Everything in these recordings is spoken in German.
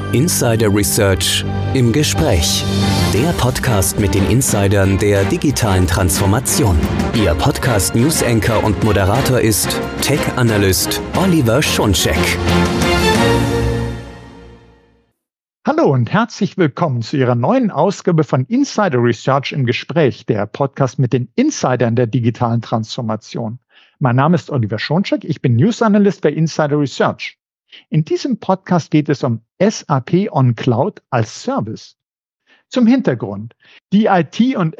Insider Research im Gespräch. Der Podcast mit den Insidern der digitalen Transformation. Ihr Podcast-News-Anchor und Moderator ist Tech-Analyst Oliver Schoncheck. Hallo und herzlich willkommen zu Ihrer neuen Ausgabe von Insider Research im Gespräch, der Podcast mit den Insidern der digitalen Transformation. Mein Name ist Oliver Schoncheck, ich bin News Analyst bei Insider Research. In diesem Podcast geht es um SAP on Cloud als Service. Zum Hintergrund. Die IT- und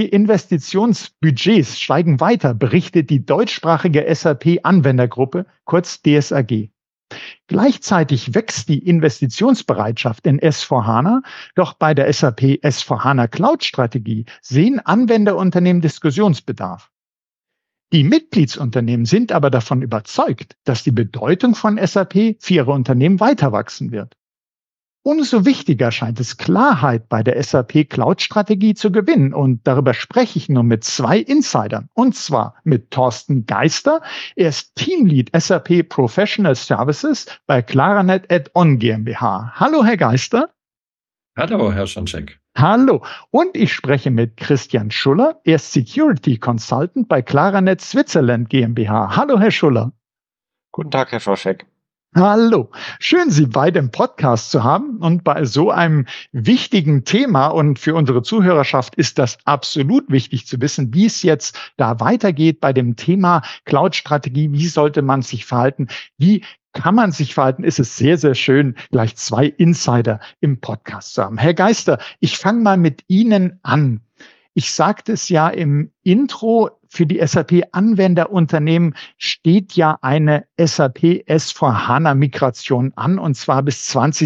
SAP-Investitionsbudgets steigen weiter, berichtet die deutschsprachige SAP-Anwendergruppe, kurz DSAG. Gleichzeitig wächst die Investitionsbereitschaft in S/4HANA, doch bei der SAP S/4HANA Cloud-Strategie sehen Anwenderunternehmen Diskussionsbedarf. Die Mitgliedsunternehmen sind aber davon überzeugt, dass die Bedeutung von SAP für ihre Unternehmen weiter wachsen wird. Umso wichtiger scheint es, Klarheit bei der SAP Cloud-Strategie zu gewinnen. Und darüber spreche ich nun mit zwei Insidern. Und zwar mit Thorsten Geister. Er ist Teamlead SAP Professional Services bei Claranet Add-on GmbH. Hallo, Herr Geister. Hallo, Herr Schoncheck. Hallo. Und ich spreche mit Christian Schuller. Er ist Security Consultant bei Claranet Switzerland GmbH. Hallo, Herr Schuller. Guten Tag, Herr Schoncheck. Hallo, schön, Sie beide im Podcast zu haben und bei so einem wichtigen Thema, und für unsere Zuhörerschaft ist das absolut wichtig zu wissen, wie es jetzt da weitergeht bei dem Thema Cloud-Strategie, wie sollte man sich verhalten, wie kann man sich verhalten, ist es sehr, sehr schön, gleich zwei Insider im Podcast zu haben. Herr Geister, ich fange mal mit Ihnen an. Ich sagte es ja im Intro, für die SAP-Anwenderunternehmen steht ja eine SAP S/4HANA-Migration an, und zwar bis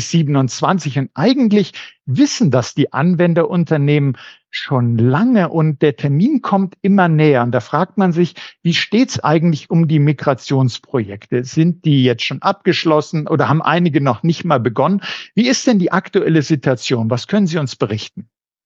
2027. Und eigentlich wissen das die Anwenderunternehmen schon lange und der Termin kommt immer näher. Und da fragt man sich, wie steht's eigentlich um die Migrationsprojekte? Sind die jetzt schon abgeschlossen oder haben einige noch nicht mal begonnen? Wie ist denn die aktuelle Situation? Was können Sie uns berichten?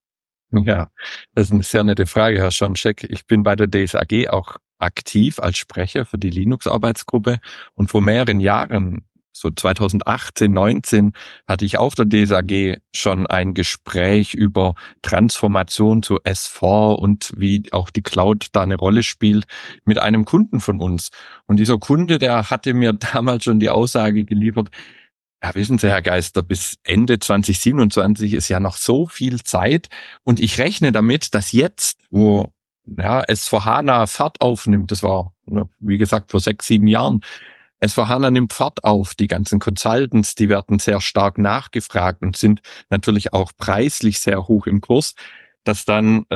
Ja, das ist eine sehr nette Frage, Herr Schoncheck. Ich bin bei der DSAG auch aktiv als Sprecher für die Linux-Arbeitsgruppe und vor mehreren Jahren, so 2018, 19, hatte ich auf der DSAG schon ein Gespräch über Transformation zu S4 und wie auch die Cloud da eine Rolle spielt mit einem Kunden von uns. Und dieser Kunde, der hatte mir damals schon die Aussage geliefert: Ja, wissen Sie, Herr Geister, bis Ende 2027 ist ja noch so viel Zeit und ich rechne damit, dass jetzt, wo S/4HANA Fahrt aufnimmt, das war, wie gesagt, vor 6, 7 Jahren, S/4HANA nimmt Fahrt auf, die ganzen Consultants, die werden sehr stark nachgefragt und sind natürlich auch preislich sehr hoch im Kurs, dass dann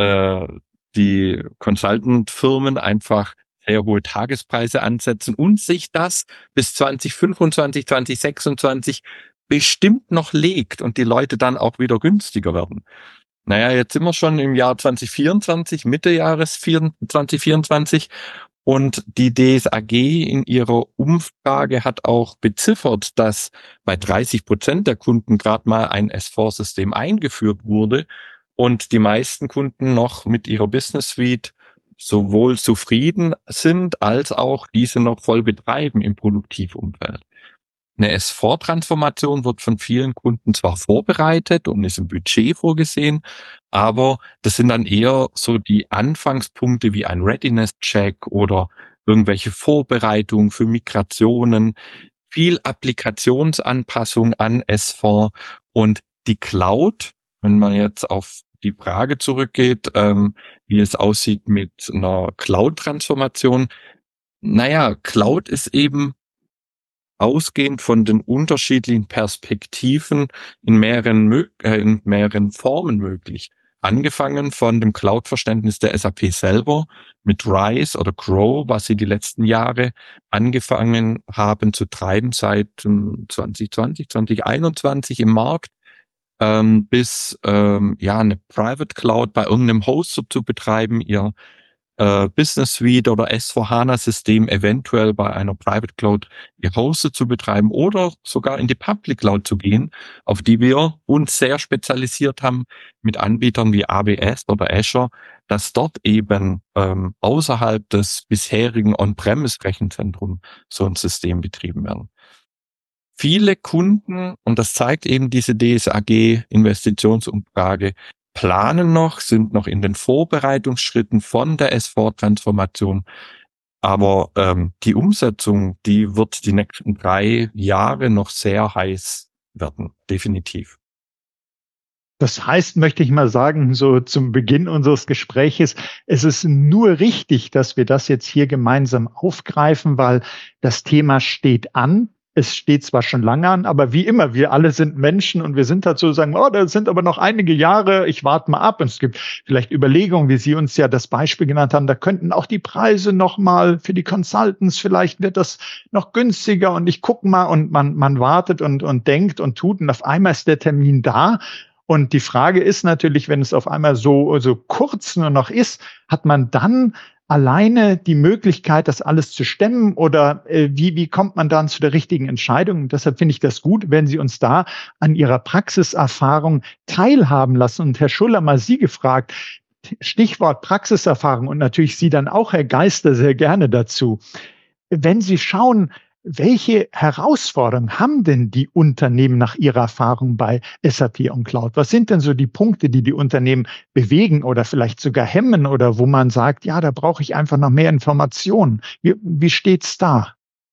die Consultant-Firmen einfach sehr hohe Tagespreise ansetzen und sich das bis 2025, 2026 bestimmt noch legt und die Leute dann auch wieder günstiger werden. Naja, jetzt sind wir schon im Jahr 2024, Mitte Jahres 2024, und die DSAG in ihrer Umfrage hat auch beziffert, dass bei 30% der Kunden gerade mal ein S4-System eingeführt wurde und die meisten Kunden noch mit ihrer Business Suite sowohl zufrieden sind, als auch diese noch voll betreiben im Produktivumfeld. Eine S4-Transformation wird von vielen Kunden zwar vorbereitet und ist im Budget vorgesehen, aber das sind dann eher so die Anfangspunkte wie ein Readiness-Check oder irgendwelche Vorbereitungen für Migrationen, viel Applikationsanpassung an S4 und die Cloud, wenn man jetzt auf die Frage zurückgeht, wie es aussieht mit einer Cloud-Transformation. Naja, Cloud ist eben ausgehend von den unterschiedlichen Perspektiven in mehreren Formen möglich. Angefangen von dem Cloud-Verständnis der SAP selber mit RISE oder CROW, was sie die letzten Jahre angefangen haben zu treiben seit 2020, 2021 im Markt, bis eine Private Cloud bei irgendeinem Hoster zu betreiben, ihr Business Suite oder S/4HANA-System eventuell bei einer Private Cloud ihr Hoster zu betreiben oder sogar in die Public Cloud zu gehen, auf die wir uns sehr spezialisiert haben mit Anbietern wie AWS oder Azure, dass dort eben außerhalb des bisherigen On-Premise-Rechenzentrums so ein System betrieben werden. viele Kunden, und das zeigt eben diese DSAG-Investitionsumfrage, planen noch, sind noch in den Vorbereitungsschritten von der S4-Transformation. Aber die Umsetzung, die wird die nächsten 3 Jahre noch sehr heiß werden, definitiv. Das heißt, möchte ich mal sagen, so zum Beginn unseres Gespräches, es ist nur richtig, dass wir das jetzt hier gemeinsam aufgreifen, weil das Thema steht an. Es steht zwar schon lange an, aber wie immer, wir alle sind Menschen und wir sind dazu sagen, oh, da sind aber noch einige Jahre, ich warte mal ab. Und es gibt vielleicht Überlegungen, wie Sie uns ja das Beispiel genannt haben, da könnten auch die Preise noch mal für die Consultants, vielleicht wird das noch günstiger und ich gucke mal und man wartet und denkt und tut und auf einmal ist der Termin da. Und die Frage ist natürlich, wenn es auf einmal so kurz nur noch ist, hat man dann alleine die Möglichkeit, das alles zu stemmen oder wie kommt man dann zu der richtigen Entscheidung? Und deshalb finde ich das gut, wenn Sie uns da an Ihrer Praxiserfahrung teilhaben lassen. Und Herr Schuller, mal Sie gefragt, Stichwort Praxiserfahrung und natürlich Sie dann auch, Herr Geister, sehr gerne dazu. Wenn Sie schauen, welche Herausforderungen haben denn die Unternehmen nach ihrer Erfahrung bei SAP und Cloud? Was sind denn so die Punkte, die die Unternehmen bewegen oder vielleicht sogar hemmen oder wo man sagt, ja, da brauche ich einfach noch mehr Informationen? Wie steht's da?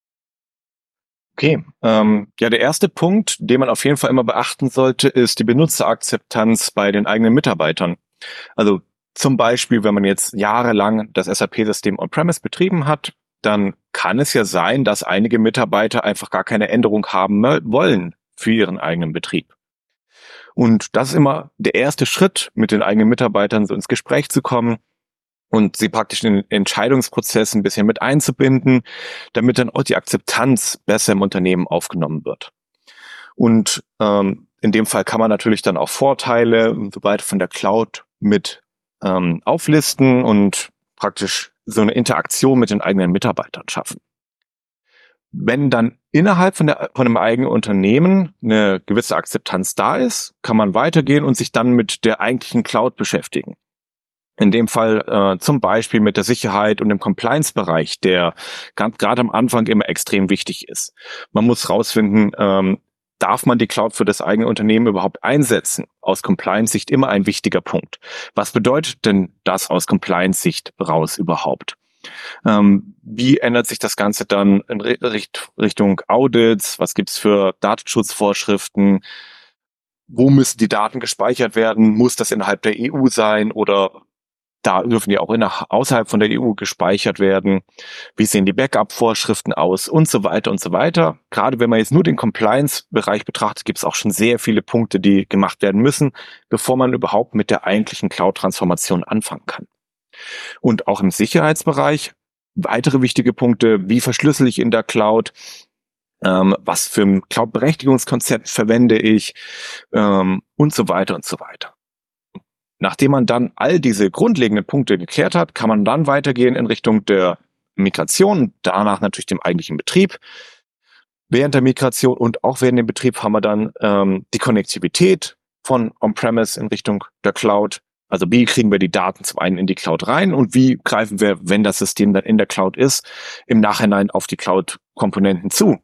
Okay, ja, der erste Punkt, den man auf jeden Fall immer beachten sollte, ist die Benutzerakzeptanz bei den eigenen Mitarbeitern. Also zum Beispiel, wenn man jetzt jahrelang das SAP-System on-premise betrieben hat, dann kann es ja sein, dass einige Mitarbeiter einfach gar keine Änderung haben wollen für ihren eigenen Betrieb. Und das ist immer der erste Schritt, mit den eigenen Mitarbeitern so ins Gespräch zu kommen und sie praktisch in den Entscheidungsprozess ein bisschen mit einzubinden, damit dann auch die Akzeptanz besser im Unternehmen aufgenommen wird. Und in dem Fall kann man natürlich dann auch Vorteile und so weiter von der Cloud mit auflisten und praktisch so eine Interaktion mit den eigenen Mitarbeitern schaffen. Wenn dann innerhalb von einem eigenen Unternehmen eine gewisse Akzeptanz da ist, kann man weitergehen und sich dann mit der eigentlichen Cloud beschäftigen. In dem Fall zum Beispiel mit der Sicherheit und dem Compliance-Bereich, der gerade am Anfang immer extrem wichtig ist. Man muss rausfinden, darf man die Cloud für das eigene Unternehmen überhaupt einsetzen? Aus Compliance-Sicht immer ein wichtiger Punkt. Was bedeutet denn das aus Compliance-Sicht raus überhaupt? Wie ändert sich das Ganze dann in Richtung Audits? Was gibt's für Datenschutzvorschriften? Wo müssen die Daten gespeichert werden? Muss das innerhalb der EU sein oder da dürfen die auch außerhalb von der EU gespeichert werden? Wie sehen die Backup-Vorschriften aus? Und so weiter und so weiter. Gerade wenn man jetzt nur den Compliance-Bereich betrachtet, gibt es auch schon sehr viele Punkte, die gemacht werden müssen, bevor man überhaupt mit der eigentlichen Cloud-Transformation anfangen kann. Und auch im Sicherheitsbereich weitere wichtige Punkte, wie verschlüssel ich in der Cloud? Was für ein Cloud-Berechtigungskonzept verwende ich? Und so weiter und so weiter. Nachdem man dann all diese grundlegenden Punkte geklärt hat, kann man dann weitergehen in Richtung der Migration, danach natürlich dem eigentlichen Betrieb. Während der Migration und auch während dem Betrieb haben wir dann die Konnektivität von On-Premise in Richtung der Cloud. Also wie kriegen wir die Daten zum einen in die Cloud rein und wie greifen wir, wenn das System dann in der Cloud ist, im Nachhinein auf die Cloud-Komponenten zu.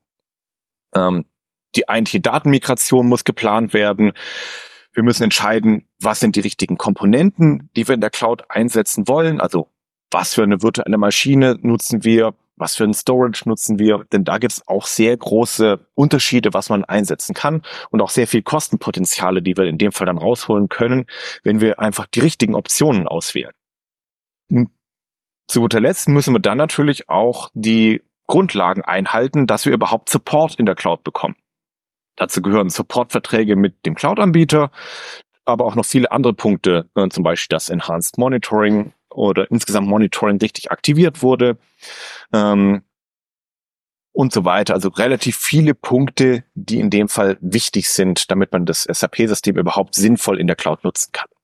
Die eigentliche Datenmigration muss geplant werden. Wir müssen entscheiden, was sind die richtigen Komponenten, die wir in der Cloud einsetzen wollen. Also was für eine virtuelle Maschine nutzen wir, was für ein Storage nutzen wir. Denn da gibt es auch sehr große Unterschiede, was man einsetzen kann und auch sehr viel Kostenpotenziale, die wir in dem Fall dann rausholen können, wenn wir einfach die richtigen Optionen auswählen. Und zu guter Letzt müssen wir dann natürlich auch die Grundlagen einhalten, dass wir überhaupt Support in der Cloud bekommen. Dazu gehören Supportverträge mit dem Cloud-Anbieter, aber auch noch viele andere Punkte, zum Beispiel das Enhanced Monitoring oder insgesamt Monitoring richtig aktiviert wurde und so weiter. Also relativ viele Punkte, die in dem Fall wichtig sind, damit man das SAP-System überhaupt sinnvoll in der Cloud nutzen kann.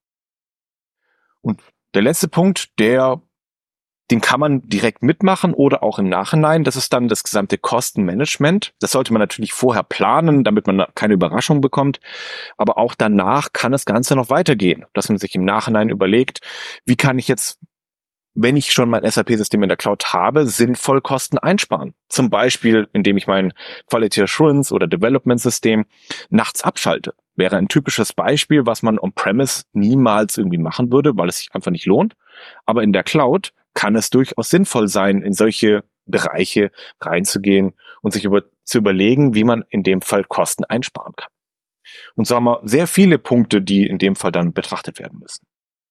Und der letzte Punkt, den kann man direkt mitmachen oder auch im Nachhinein. Das ist dann das gesamte Kostenmanagement. Das sollte man natürlich vorher planen, damit man keine Überraschung bekommt. Aber auch danach kann das Ganze noch weitergehen, dass man sich im Nachhinein überlegt, wie kann ich jetzt wenn ich schon mein SAP-System in der Cloud habe, sinnvoll Kosten einsparen. Zum Beispiel, indem ich mein Quality Assurance oder Development System nachts abschalte. Wäre ein typisches Beispiel, was man on-premise niemals irgendwie machen würde, weil es sich einfach nicht lohnt. Aber in der Cloud kann es durchaus sinnvoll sein, in solche Bereiche reinzugehen und sich zu überlegen, wie man in dem Fall Kosten einsparen kann. Und so haben wir sehr viele Punkte, die in dem Fall dann betrachtet werden müssen.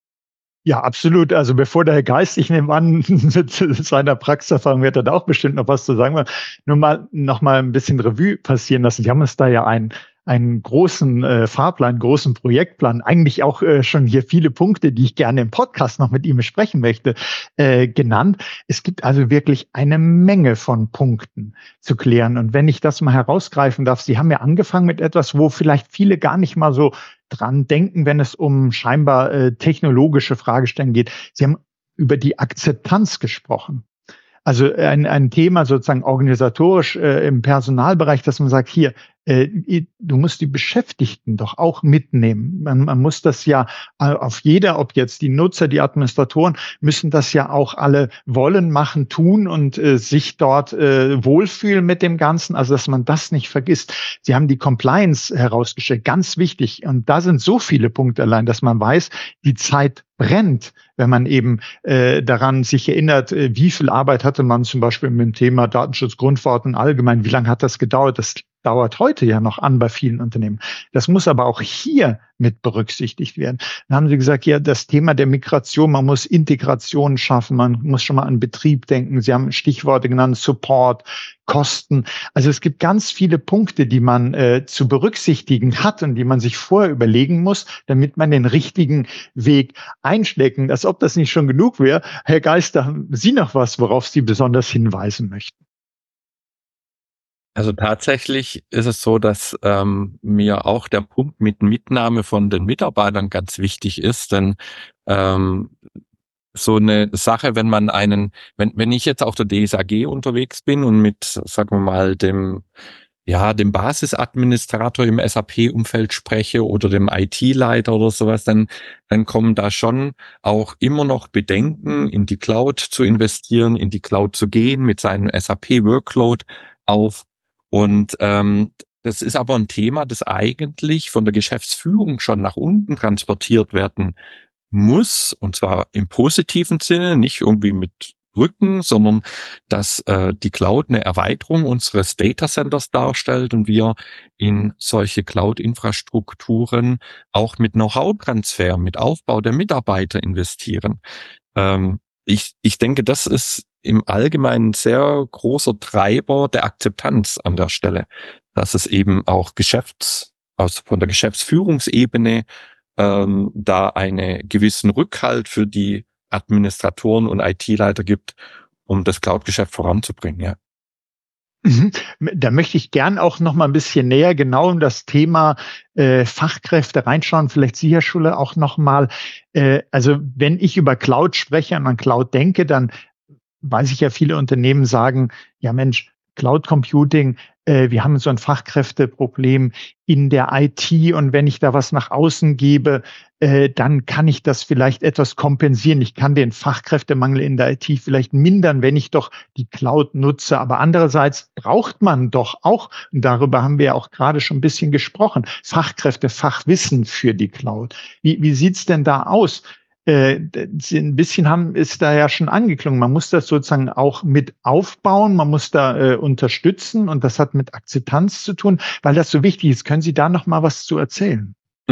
Ja, absolut. Also bevor der Herr Geist, ich nehme an, mit seiner Praxiserfahrung wird er da auch bestimmt noch was zu sagen. Nur noch mal ein bisschen Revue passieren lassen. Sie haben uns da ja einen großen Fahrplan, großen Projektplan, eigentlich auch schon hier viele Punkte, die ich gerne im Podcast noch mit ihm besprechen möchte, genannt. Es gibt also wirklich eine Menge von Punkten zu klären. Und wenn ich das mal herausgreifen darf, Sie haben ja angefangen mit etwas, wo vielleicht viele gar nicht mal so dran denken, wenn es um scheinbar technologische Fragestellungen geht. Sie haben über die Akzeptanz gesprochen. Also ein Thema sozusagen organisatorisch im Personalbereich, dass man sagt, hier, du musst die Beschäftigten doch auch mitnehmen. Man muss das ja auf jeder, ob jetzt die Nutzer, die Administratoren, müssen das ja auch alle wollen, machen, tun und sich dort wohlfühlen mit dem Ganzen. Also dass man das nicht vergisst. Sie haben die Compliance herausgestellt, ganz wichtig. Und da sind so viele Punkte allein, dass man weiß, die Zeit brennt, wenn man eben daran sich erinnert, wie viel Arbeit hatte man zum Beispiel mit dem Thema Datenschutzgrundverordnung allgemein, wie lange hat das gedauert? Das dauert heute ja noch an bei vielen Unternehmen. Das muss aber auch hier mit berücksichtigt werden. Dann haben Sie gesagt, ja, das Thema der Migration, man muss Integration schaffen, man muss schon mal an Betrieb denken. Sie haben Stichworte genannt, Support, Kosten. Also es gibt ganz viele Punkte, die man zu berücksichtigen hat und die man sich vorher überlegen muss, damit man den richtigen Weg einschlägt. Als ob das nicht schon genug wäre. Herr Geister, haben Sie noch was, worauf Sie besonders hinweisen möchten? Also tatsächlich ist es so, dass mir auch der Punkt mit Mitnahme von den Mitarbeitern ganz wichtig ist, denn so eine Sache, wenn ich jetzt auf der DSAG unterwegs bin und mit, sagen wir mal, dem Basisadministrator im SAP-Umfeld spreche oder dem IT-Leiter oder sowas, dann kommen da schon auch immer noch Bedenken, in die Cloud zu investieren, in die Cloud zu gehen, mit seinem SAP-Workload auf. Und das ist aber ein Thema, das eigentlich von der Geschäftsführung schon nach unten transportiert werden muss, und zwar im positiven Sinne, nicht irgendwie mit Rücken, sondern dass die Cloud eine Erweiterung unseres Datacenters darstellt und wir in solche Cloud-Infrastrukturen auch mit Know-how-Transfer, mit Aufbau der Mitarbeiter investieren. Ich denke, das ist im Allgemeinen sehr großer Treiber der Akzeptanz an der Stelle, dass es eben auch von der Geschäftsführungsebene da einen gewissen Rückhalt für die Administratoren und IT-Leiter gibt, um das Cloud-Geschäft voranzubringen, ja. Da möchte ich gern auch noch mal ein bisschen näher genau in das Thema Fachkräfte reinschauen. Vielleicht Sie, Herr Schulle, auch noch mal. Also wenn ich über Cloud spreche und an Cloud denke, dann weiß ich ja, viele Unternehmen sagen, ja Mensch, Cloud Computing, wir haben so ein Fachkräfteproblem in der IT und wenn ich da was nach außen gebe, dann kann ich das vielleicht etwas kompensieren. Ich kann den Fachkräftemangel in der IT vielleicht mindern, wenn ich doch die Cloud nutze. Aber andererseits braucht man doch auch, und darüber haben wir ja auch gerade schon ein bisschen gesprochen, Fachkräfte, Fachwissen für die Cloud. Wie sieht's denn da aus? Ein bisschen ist da ja schon angeklungen. Man muss das sozusagen auch mit aufbauen, man muss da unterstützen und das hat mit Akzeptanz zu tun, weil das so wichtig ist. Können Sie da noch mal was zu erzählen?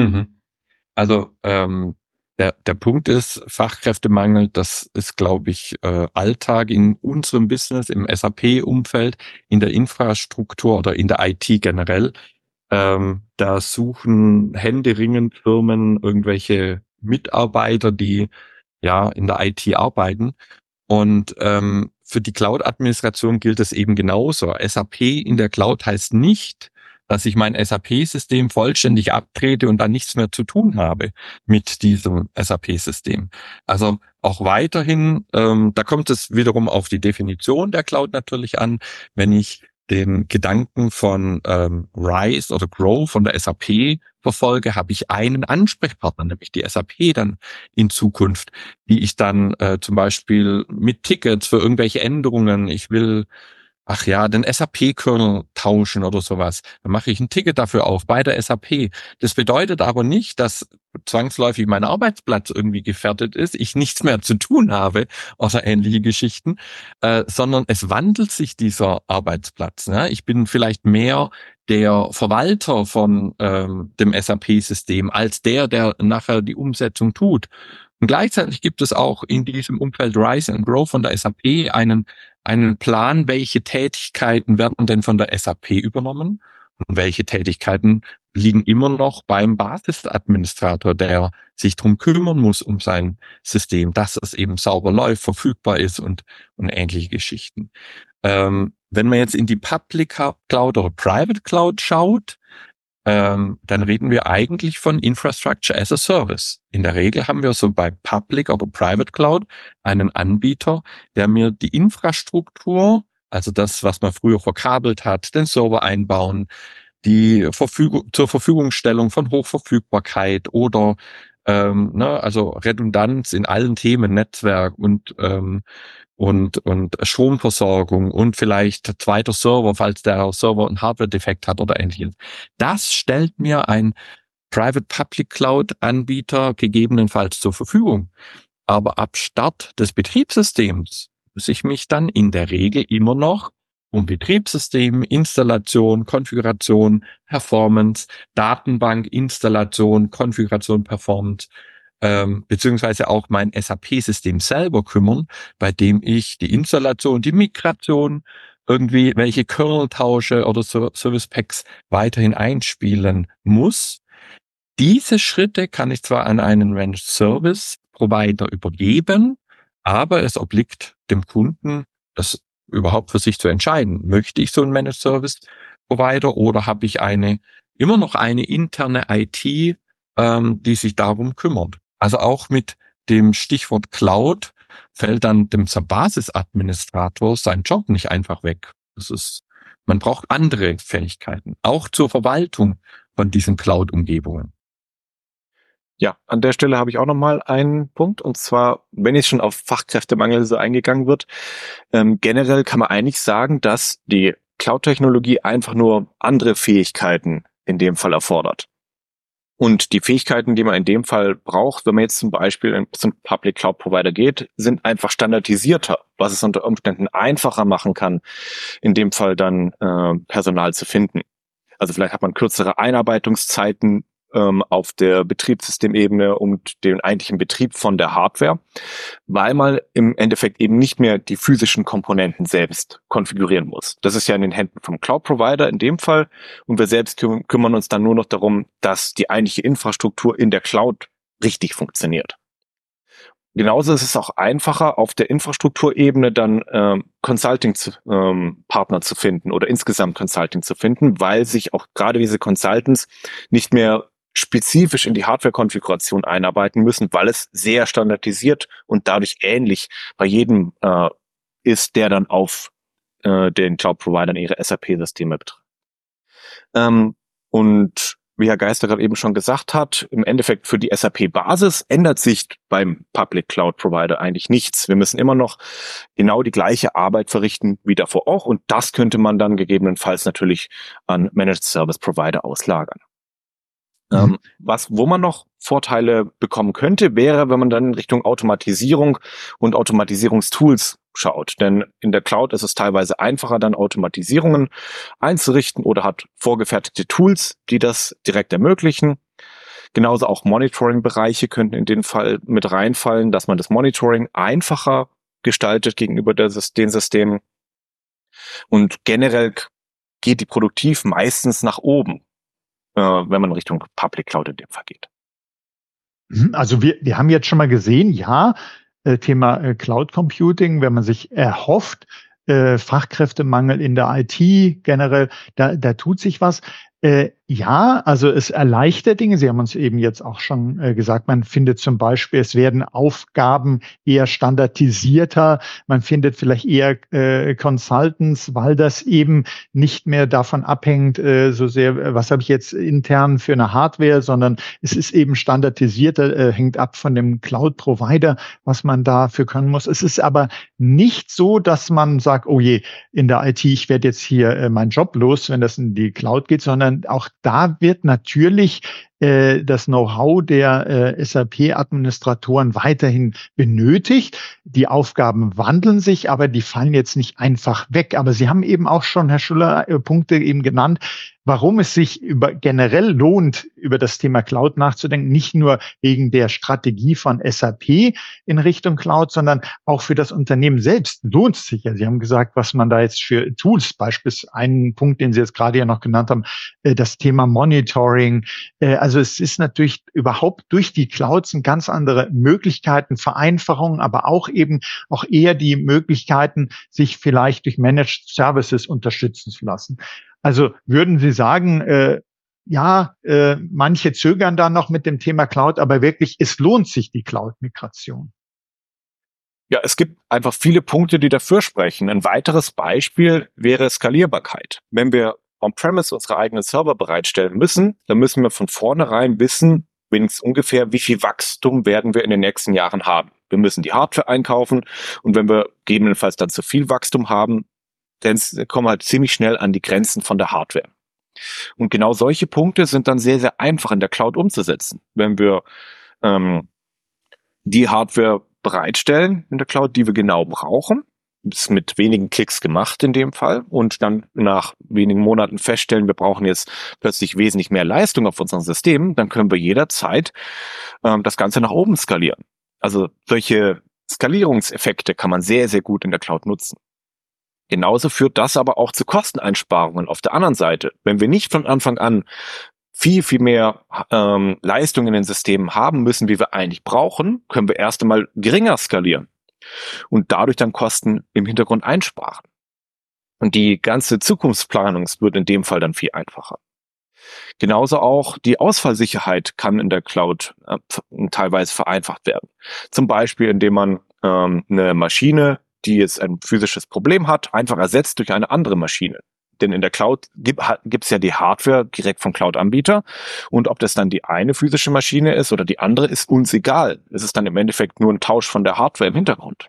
Also der Punkt ist, Fachkräftemangel, das ist, glaube ich, Alltag in unserem Business, im SAP-Umfeld, in der Infrastruktur oder in der IT generell. Da suchen händeringend Firmen irgendwelche Mitarbeiter, die ja in der IT arbeiten. Und für die Cloud-Administration gilt es eben genauso. SAP in der Cloud heißt nicht, dass ich mein SAP-System vollständig abtrete und dann nichts mehr zu tun habe mit diesem SAP-System. Also auch weiterhin, da kommt es wiederum auf die Definition der Cloud natürlich an. Wenn ich den Gedanken von Rise oder Grow von der SAP verfolge, habe ich einen Ansprechpartner, nämlich die SAP dann in Zukunft, die ich dann zum Beispiel mit Tickets für irgendwelche Änderungen, ich will den SAP-Kernel tauschen oder sowas. Dann mache ich ein Ticket dafür auf bei der SAP. Das bedeutet aber nicht, dass zwangsläufig mein Arbeitsplatz irgendwie gefährdet ist, ich nichts mehr zu tun habe, außer ähnliche Geschichten, sondern es wandelt sich dieser Arbeitsplatz. Ne? Ich bin vielleicht mehr der Verwalter von dem SAP-System als der nachher die Umsetzung tut. Und gleichzeitig gibt es auch in diesem Umfeld Rise and Grow von der SAP einen Plan, welche Tätigkeiten werden denn von der SAP übernommen und welche Tätigkeiten liegen immer noch beim Basisadministrator, der sich drum kümmern muss um sein System, dass es eben sauber läuft, verfügbar ist und ähnliche Geschichten. Wenn man jetzt in die Public Cloud oder Private Cloud schaut, dann reden wir eigentlich von Infrastructure as a Service. In der Regel haben wir so bei Public oder Private Cloud einen Anbieter, der mir die Infrastruktur, also das, was man früher verkabelt hat, den Server einbauen, die zur Verfügungstellung von Hochverfügbarkeit oder also Redundanz in allen Themen, Netzwerk und Stromversorgung und vielleicht zweiter Server, falls der Server einen Hardware-Defekt hat oder ähnliches. Das stellt mir ein Private-Public-Cloud-Anbieter gegebenenfalls zur Verfügung. Aber ab Start des Betriebssystems muss ich mich dann in der Regel immer noch um Betriebssystem, Installation, Konfiguration, Performance, Datenbank, Installation, Konfiguration, Performance, beziehungsweise auch mein SAP-System selber kümmern, bei dem ich die Installation, die Migration, irgendwie welche Kernel-Tausche oder Service Packs weiterhin einspielen muss. Diese Schritte kann ich zwar an einen Managed Service Provider übergeben, aber es obliegt dem Kunden, das überhaupt für sich zu entscheiden. Möchte ich so einen Managed Service Provider oder habe ich immer noch eine interne IT, die sich darum kümmert? Also auch mit dem Stichwort Cloud fällt dann dem Basisadministrator sein Job nicht einfach weg. Man braucht andere Fähigkeiten, auch zur Verwaltung von diesen Cloud-Umgebungen. Ja, an der Stelle habe ich auch nochmal einen Punkt, und zwar, wenn jetzt schon auf Fachkräftemangel so eingegangen wird, generell kann man eigentlich sagen, dass die Cloud-Technologie einfach nur andere Fähigkeiten in dem Fall erfordert. Und die Fähigkeiten, die man in dem Fall braucht, wenn man jetzt zum Beispiel zum Public Cloud Provider geht, sind einfach standardisierter, was es unter Umständen einfacher machen kann, in dem Fall dann Personal zu finden. Also vielleicht hat man kürzere Einarbeitungszeiten auf der Betriebssystemebene und den eigentlichen Betrieb von der Hardware, weil man im Endeffekt eben nicht mehr die physischen Komponenten selbst konfigurieren muss. Das ist ja in den Händen vom Cloud-Provider in dem Fall, und wir selbst kümmern uns dann nur noch darum, dass die eigentliche Infrastruktur in der Cloud richtig funktioniert. Genauso ist es auch einfacher, auf der Infrastrukturebene dann Consulting-Partner zu finden oder insgesamt Consulting zu finden, weil sich auch gerade diese Consultants nicht mehr spezifisch in die Hardware-Konfiguration einarbeiten müssen, weil es sehr standardisiert und dadurch ähnlich bei jedem ist, der dann auf den Cloud-Providern ihre SAP-Systeme betreibt. Und wie Herr Geister gerade eben schon gesagt hat, im Endeffekt für die SAP-Basis ändert sich beim Public Cloud Provider eigentlich nichts. Wir müssen immer noch genau die gleiche Arbeit verrichten wie davor auch, und das könnte man dann gegebenenfalls natürlich an Managed Service Provider auslagern. Wo man noch Vorteile bekommen könnte, wäre, wenn man dann in Richtung Automatisierung und Automatisierungstools schaut. Denn in der Cloud ist es teilweise einfacher, dann Automatisierungen einzurichten oder hat vorgefertigte Tools, die das direkt ermöglichen. Genauso auch Monitoring-Bereiche könnten in den Fall mit reinfallen, dass man das Monitoring einfacher gestaltet gegenüber den Systemen. Und generell geht die Produktiv meistens nach oben, wenn man Richtung Public Cloud in dem Fall geht. Also wir haben jetzt schon mal gesehen, ja, Thema Cloud Computing, wenn man sich erhofft, Fachkräftemangel in der IT generell, da tut sich was. Ja, also es erleichtert Dinge. Sie haben uns eben jetzt auch schon gesagt, man findet zum Beispiel, es werden Aufgaben eher standardisierter. Man findet vielleicht eher Consultants, weil das eben nicht mehr davon abhängt, so sehr, was habe ich jetzt intern für eine Hardware, sondern es ist eben standardisierter, hängt ab von dem Cloud-Provider, was man dafür können muss. Es ist aber nicht so, dass man sagt, oh je, in der IT, ich werde jetzt hier meinen Job los, wenn das in die Cloud geht, sondern auch da wird natürlich das Know-how der SAP-Administratoren weiterhin benötigt. Die Aufgaben wandeln sich, aber die fallen jetzt nicht einfach weg. Aber Sie haben eben auch schon, Herr Schuller, Punkte eben genannt, warum es sich generell lohnt, über das Thema Cloud nachzudenken, nicht nur wegen der Strategie von SAP in Richtung Cloud, sondern auch für das Unternehmen selbst lohnt es sich ja. Sie haben gesagt, was man da jetzt für Tools, beispielsweise einen Punkt, den Sie jetzt gerade ja noch genannt haben, das Thema Monitoring. Also es ist natürlich überhaupt durch die Clouds ein ganz andere Möglichkeiten, Vereinfachungen, aber auch eben auch eher die Möglichkeiten, sich vielleicht durch Managed Services unterstützen zu lassen. Also würden Sie sagen, manche zögern da noch mit dem Thema Cloud, aber wirklich, es lohnt sich die Cloud-Migration. Ja, es gibt einfach viele Punkte, die dafür sprechen. Ein weiteres Beispiel wäre Skalierbarkeit. Wenn wir on-premise unsere eigenen Server bereitstellen müssen, dann müssen wir von vornherein wissen, wenigstens ungefähr, wie viel Wachstum werden wir in den nächsten Jahren haben. Wir müssen die Hardware einkaufen und wenn wir gegebenenfalls dann zu viel Wachstum haben, dann kommen wir halt ziemlich schnell an die Grenzen von der Hardware. Und genau solche Punkte sind dann sehr, sehr einfach in der Cloud umzusetzen. Wenn wir die Hardware bereitstellen in der Cloud, die wir genau brauchen, ist mit wenigen Klicks gemacht in dem Fall und dann nach wenigen Monaten feststellen, wir brauchen jetzt plötzlich wesentlich mehr Leistung auf unserem System, dann können wir jederzeit das Ganze nach oben skalieren. Also solche Skalierungseffekte kann man sehr, sehr gut in der Cloud nutzen. Genauso führt das aber auch zu Kosteneinsparungen auf der anderen Seite. Wenn wir nicht von Anfang an viel, viel mehr Leistung in den Systemen haben müssen, wie wir eigentlich brauchen, können wir erst einmal geringer skalieren und dadurch dann Kosten im Hintergrund einsparen. Und die ganze Zukunftsplanung wird in dem Fall dann viel einfacher. Genauso auch die Ausfallsicherheit kann in der Cloud teilweise vereinfacht werden. Zum Beispiel, indem man eine Maschine, die jetzt ein physisches Problem hat, einfach ersetzt durch eine andere Maschine. Denn in der Cloud gibt's ja die Hardware direkt vom Cloud-Anbieter. Und ob das dann die eine physische Maschine ist oder die andere, ist uns egal. Es ist dann im Endeffekt nur ein Tausch von der Hardware im Hintergrund.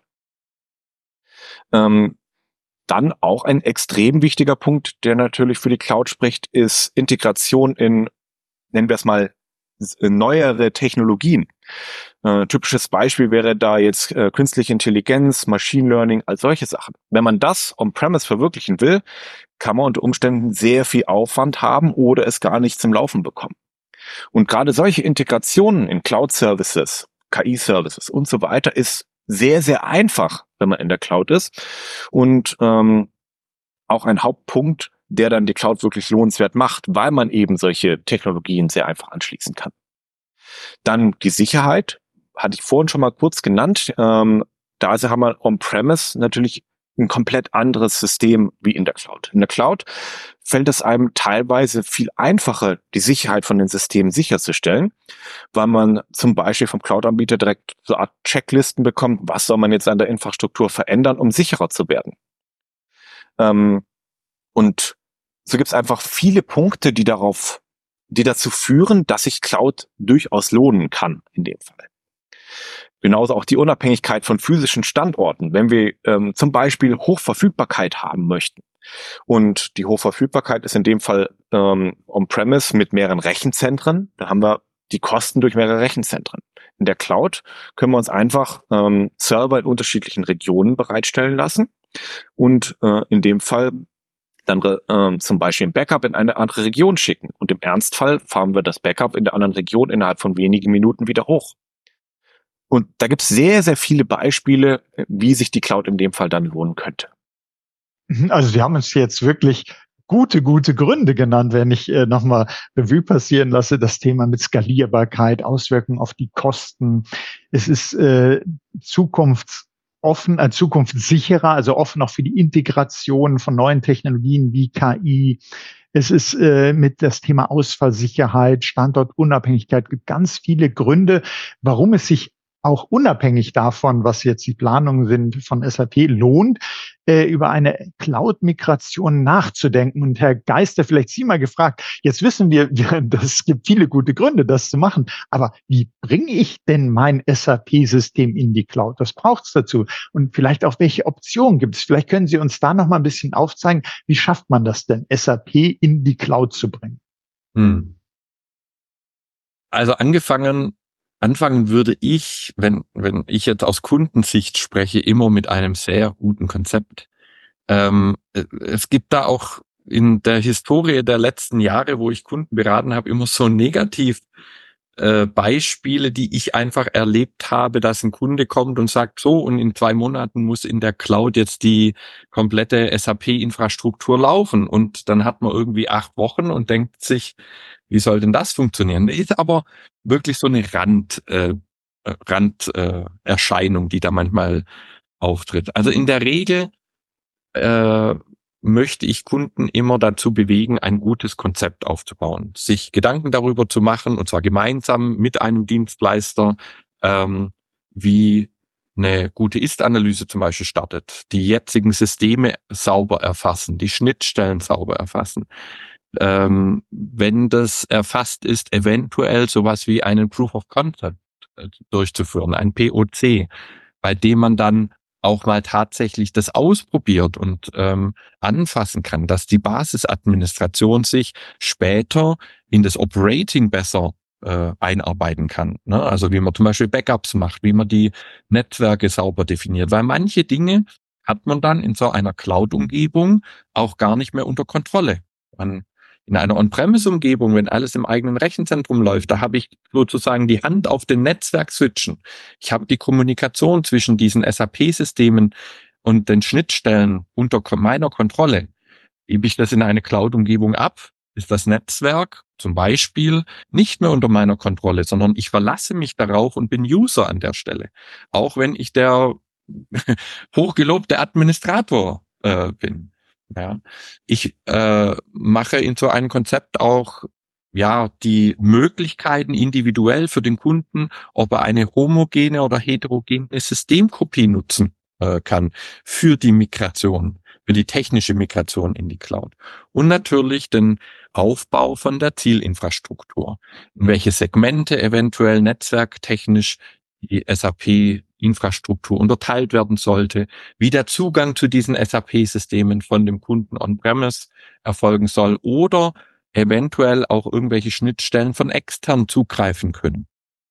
Dann auch ein extrem wichtiger Punkt, der natürlich für die Cloud spricht, ist Integration in, nennen wir es mal, neuere Technologien. Typisches Beispiel wäre da jetzt künstliche Intelligenz, Machine Learning, all solche Sachen. Wenn man das on-premise verwirklichen will, kann man unter Umständen sehr viel Aufwand haben oder es gar nicht zum Laufen bekommen. Und gerade solche Integrationen in Cloud-Services, KI-Services und so weiter ist sehr, sehr einfach, wenn man in der Cloud ist. Und auch ein Hauptpunkt, der dann die Cloud wirklich lohnenswert macht, weil man eben solche Technologien sehr einfach anschließen kann. Dann die Sicherheit, hatte ich vorhin schon mal kurz genannt. Da haben wir on-premise natürlich ein komplett anderes System wie in der Cloud. In der Cloud fällt es einem teilweise viel einfacher, die Sicherheit von den Systemen sicherzustellen, weil man zum Beispiel vom Cloud-Anbieter direkt so eine Art Checklisten bekommt, was soll man jetzt an der Infrastruktur verändern, um sicherer zu werden. Und so gibt es einfach viele Punkte, die dazu führen, dass sich Cloud durchaus lohnen kann in dem Fall. Genauso auch die Unabhängigkeit von physischen Standorten. Wenn wir zum Beispiel Hochverfügbarkeit haben möchten und die Hochverfügbarkeit ist in dem Fall on-premise mit mehreren Rechenzentren, dann haben wir die Kosten durch mehrere Rechenzentren. In der Cloud können wir uns einfach Server in unterschiedlichen Regionen bereitstellen lassen und in dem Fall dann zum Beispiel ein Backup in eine andere Region schicken. Und im Ernstfall fahren wir das Backup in der anderen Region innerhalb von wenigen Minuten wieder hoch. Und da gibt es sehr, sehr viele Beispiele, wie sich die Cloud in dem Fall dann lohnen könnte. Also Sie haben uns jetzt wirklich gute Gründe genannt, wenn ich nochmal Revue passieren lasse, das Thema mit Skalierbarkeit, Auswirkungen auf die Kosten. Es ist zukunftssicherer, also offen auch für die Integration von neuen Technologien wie KI. Es ist mit das Thema Ausfallsicherheit, Standortunabhängigkeit, gibt ganz viele Gründe, warum es sich auch unabhängig davon, was jetzt die Planungen sind von SAP, lohnt, über eine Cloud-Migration nachzudenken. Und Herr Geister, vielleicht Sie mal gefragt, jetzt wissen wir, es gibt viele gute Gründe, das zu machen, aber wie bringe ich denn mein SAP-System in die Cloud? Was braucht es dazu? Und vielleicht auch, welche Optionen gibt es? Vielleicht können Sie uns da noch mal ein bisschen aufzeigen, wie schafft man das denn, SAP in die Cloud zu bringen? Also anfangen würde ich, wenn ich jetzt aus Kundensicht spreche, immer mit einem sehr guten Konzept. Es gibt da auch in der Historie der letzten Jahre, wo ich Kunden beraten habe, immer so negativ Beispiele, die ich einfach erlebt habe, dass ein Kunde kommt und sagt, so, und in 2 Monaten muss in der Cloud jetzt die komplette SAP-Infrastruktur laufen. Und dann hat man irgendwie 8 Wochen und denkt sich, wie soll denn das funktionieren? Ist aber wirklich so eine Randerscheinung, die da manchmal auftritt. Also in der Regel möchte ich Kunden immer dazu bewegen, ein gutes Konzept aufzubauen, sich Gedanken darüber zu machen, und zwar gemeinsam mit einem Dienstleister, wie eine gute Ist-Analyse zum Beispiel startet, die jetzigen Systeme sauber erfassen, die Schnittstellen sauber erfassen. Wenn das erfasst ist, eventuell sowas wie einen Proof of Concept durchzuführen, ein POC, bei dem man dann auch mal tatsächlich das ausprobiert und anfassen kann, dass die Basisadministration sich später in das Operating besser einarbeiten kann. Ne? Also wie man zum Beispiel Backups macht, wie man die Netzwerke sauber definiert. Weil manche Dinge hat man dann in so einer Cloud-Umgebung auch gar nicht mehr unter Kontrolle. In einer On-Premise-Umgebung, wenn alles im eigenen Rechenzentrum läuft, da habe ich sozusagen die Hand auf den Netzwerkswitchen. Ich habe die Kommunikation zwischen diesen SAP-Systemen und den Schnittstellen unter meiner Kontrolle. Gebe ich das in eine Cloud-Umgebung ab, ist das Netzwerk zum Beispiel nicht mehr unter meiner Kontrolle, sondern ich verlasse mich darauf und bin User an der Stelle. Auch wenn ich der hochgelobte Administrator bin. Ja, ich mache in so einem Konzept auch die Möglichkeiten individuell für den Kunden, ob er eine homogene oder heterogene Systemkopie nutzen kann für die Migration, für die technische Migration in die Cloud. Und natürlich den Aufbau von der Zielinfrastruktur. In welche Segmente eventuell netzwerktechnisch die SAP-Infrastruktur unterteilt werden sollte, wie der Zugang zu diesen SAP-Systemen von dem Kunden on-premise erfolgen soll oder eventuell auch irgendwelche Schnittstellen von extern zugreifen können.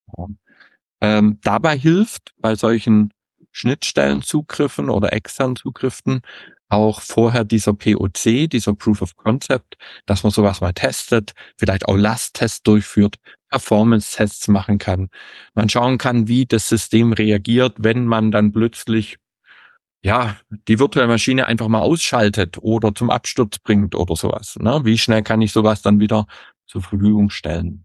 Dabei hilft bei solchen Schnittstellenzugriffen oder externen Zugriffen auch vorher dieser POC, dieser Proof of Concept, dass man sowas mal testet, vielleicht auch Lasttests durchführt, Performance-Tests machen kann. Man schauen kann, wie das System reagiert, wenn man dann plötzlich die virtuelle Maschine einfach mal ausschaltet oder zum Absturz bringt oder sowas. Ne? Wie schnell kann ich sowas dann wieder zur Verfügung stellen?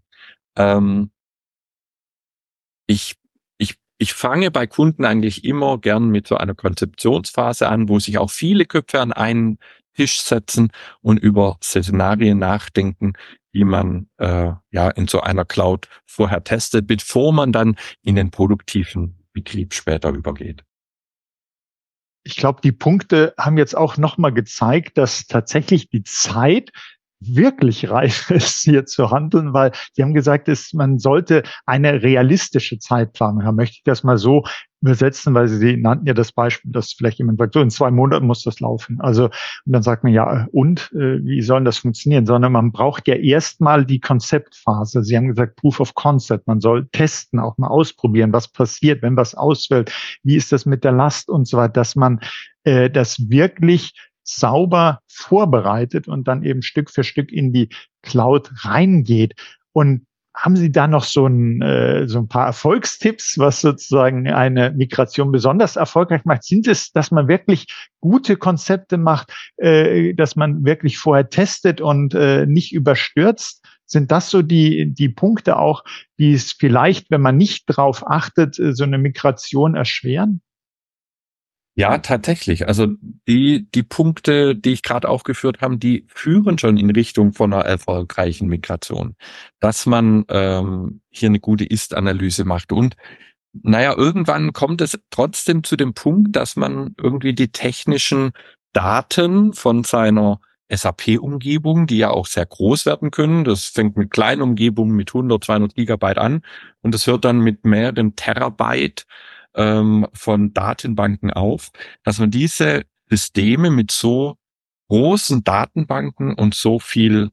Ich fange bei Kunden eigentlich immer gern mit so einer Konzeptionsphase an, wo sich auch viele Köpfe an einen Tisch setzen und über Szenarien nachdenken, die man in so einer Cloud vorher testet, bevor man dann in den produktiven Betrieb später übergeht. Ich glaube, die Punkte haben jetzt auch nochmal gezeigt, dass tatsächlich die Zeit wirklich reif ist, hier zu handeln, weil Sie haben gesagt, man sollte eine realistische Zeitplanung haben. Möchte ich das mal so übersetzen, weil Sie nannten ja das Beispiel, dass vielleicht jemand sagt, so in 2 Monaten muss das laufen. Also, und dann sagt man wie soll das funktionieren? Sondern man braucht ja erstmal die Konzeptphase. Sie haben gesagt, Proof of Concept. Man soll testen, auch mal ausprobieren, was passiert, wenn was ausfällt. Wie ist das mit der Last und so weiter, dass man das wirklich sauber vorbereitet und dann eben Stück für Stück in die Cloud reingeht. Und haben Sie da noch so ein paar Erfolgstipps, was sozusagen eine Migration besonders erfolgreich macht? Sind es, dass man wirklich gute Konzepte macht, dass man wirklich vorher testet und nicht überstürzt? Sind das so die Punkte auch, die es vielleicht, wenn man nicht drauf achtet, so eine Migration erschweren? Ja, tatsächlich. Also die Punkte, die ich gerade aufgeführt habe, die führen schon in Richtung von einer erfolgreichen Migration. Dass man hier eine gute Ist-Analyse macht. Und naja, irgendwann kommt es trotzdem zu dem Punkt, dass man irgendwie die technischen Daten von seiner SAP-Umgebung, die ja auch sehr groß werden können, das fängt mit kleinen Umgebungen mit 100, 200 Gigabyte an und das hört dann mit mehreren Terabyte von Datenbanken auf, dass man diese Systeme mit so großen Datenbanken und so viel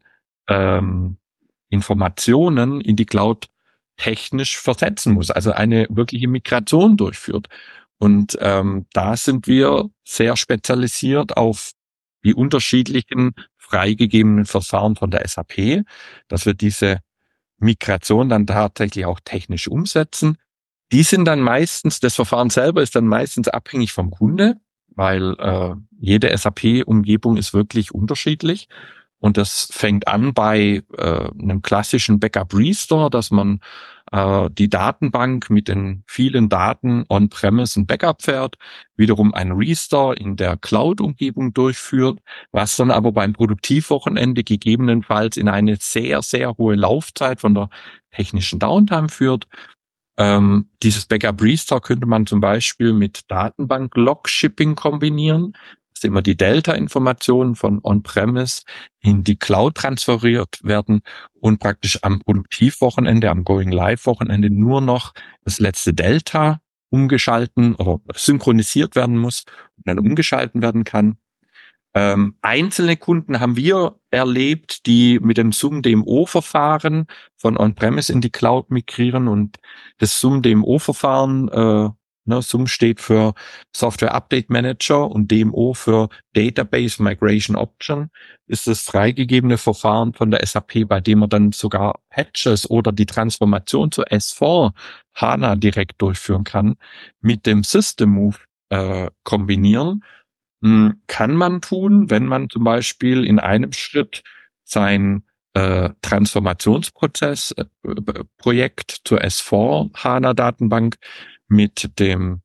Informationen in die Cloud technisch versetzen muss, also eine wirkliche Migration durchführt. Und da sind wir sehr spezialisiert auf die unterschiedlichen freigegebenen Verfahren von der SAP, dass wir diese Migration dann tatsächlich auch technisch umsetzen. Die sind dann meistens, das Verfahren selber ist dann meistens abhängig vom Kunde, weil jede SAP-Umgebung ist wirklich unterschiedlich. Und das fängt an bei einem klassischen Backup-Restore, dass man die Datenbank mit den vielen Daten on-premise ein Backup fährt, wiederum ein Restore in der Cloud-Umgebung durchführt, was dann aber beim Produktivwochenende gegebenenfalls in eine sehr, sehr hohe Laufzeit von der technischen Downtime führt. Dieses Backup Restore könnte man zum Beispiel mit Datenbank-Log-Shipping kombinieren, dass immer die Delta-Informationen von On-Premise in die Cloud transferiert werden und praktisch am Produktivwochenende, am Going-Live-Wochenende nur noch das letzte Delta umgeschalten oder synchronisiert werden muss und dann umgeschalten werden kann. Einzelne Kunden haben wir erlebt, die mit dem SUM-DMO-Verfahren von On-Premise in die Cloud migrieren und das SUM-DMO-Verfahren, SUM steht für Software Update Manager und DMO für Database Migration Option, ist das freigegebene Verfahren von der SAP, bei dem man dann sogar Patches oder die Transformation zu S4 HANA direkt durchführen kann, mit dem System Move kombinieren. Kann man tun, wenn man zum Beispiel in einem Schritt sein Transformationsprozess Projekt zur S4 HANA Datenbank mit dem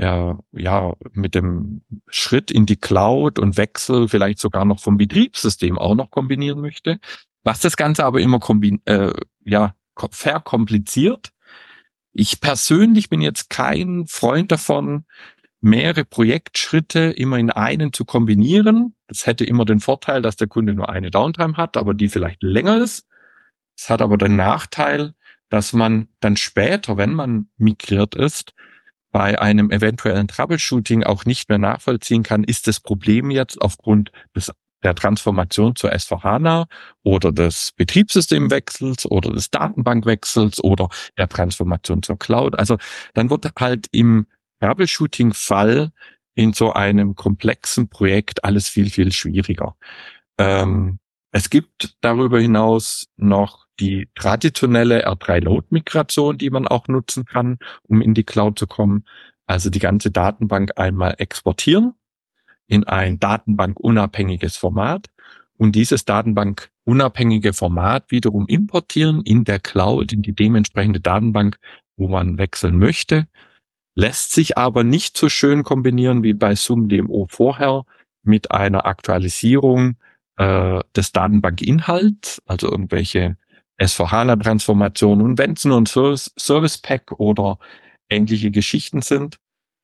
mit dem Schritt in die Cloud und Wechsel vielleicht sogar noch vom Betriebssystem auch noch kombinieren möchte, was das Ganze aber immer verkompliziert. Ich persönlich bin jetzt kein Freund davon, mehrere Projektschritte immer in einen zu kombinieren. Das hätte immer den Vorteil, dass der Kunde nur eine Downtime hat, aber die vielleicht länger ist. Es hat aber den Nachteil, dass man dann später, wenn man migriert ist, bei einem eventuellen Troubleshooting auch nicht mehr nachvollziehen kann, ist das Problem jetzt aufgrund der Transformation zur S4HANA oder des Betriebssystemwechsels oder des Datenbankwechsels oder der Transformation zur Cloud. Also dann wird halt im Troubleshooting-Fall in so einem komplexen Projekt alles viel, viel schwieriger. Es gibt darüber hinaus noch die traditionelle R3-Load-Migration, die man auch nutzen kann, um in die Cloud zu kommen. Also die ganze Datenbank einmal exportieren in ein datenbankunabhängiges Format und dieses datenbankunabhängige Format wiederum importieren in der Cloud, in die dementsprechende Datenbank, wo man wechseln möchte. Lässt sich aber nicht so schön kombinieren wie bei SUM-DMO vorher mit einer Aktualisierung des Datenbankinhalts, also irgendwelche S4HANA-Transformationen und wenn es nur ein Service-Pack oder ähnliche Geschichten sind.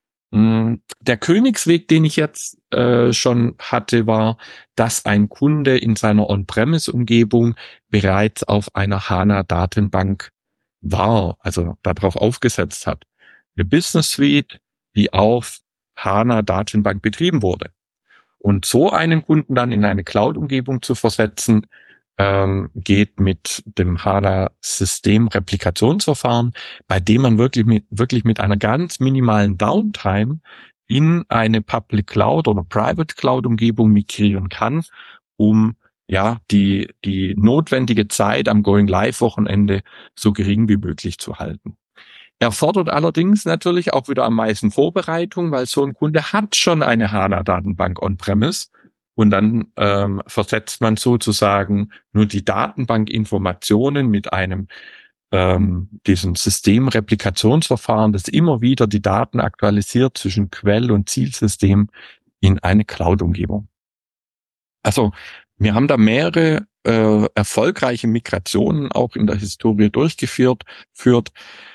Der Königsweg, den ich jetzt schon hatte, war, dass ein Kunde in seiner On-Premise-Umgebung bereits auf einer HANA-Datenbank war, also darauf aufgesetzt hat. Eine Business Suite, die auf HANA-Datenbank betrieben wurde. Und so einen Kunden dann in eine Cloud-Umgebung zu versetzen, geht mit dem HANA-System-Replikationsverfahren, bei dem man wirklich mit einer ganz minimalen Downtime in eine Public Cloud oder Private Cloud-Umgebung migrieren kann, um die notwendige Zeit am Going-Live-Wochenende so gering wie möglich zu halten. Erfordert allerdings natürlich auch wieder am meisten Vorbereitung, weil so ein Kunde hat schon eine HANA-Datenbank on-premise und dann versetzt man sozusagen nur die Datenbankinformationen mit einem diesen Systemreplikationsverfahren, das immer wieder die Daten aktualisiert zwischen Quell- und Zielsystem in eine Cloud-Umgebung. Also wir haben da mehrere erfolgreiche Migrationen auch in der Historie durchgeführt. Für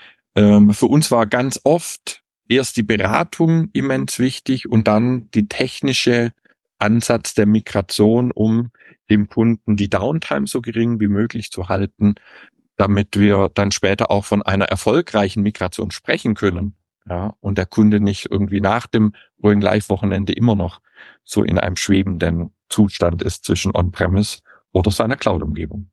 uns war ganz oft erst die Beratung immens wichtig und dann die technische Ansatz der Migration, um dem Kunden die Downtime so gering wie möglich zu halten, damit wir dann später auch von einer erfolgreichen Migration sprechen können. Ja, und der Kunde nicht irgendwie nach dem Going Live Wochenende immer noch so in einem schwebenden Zustand ist zwischen On-Premise oder seiner Cloud-Umgebung.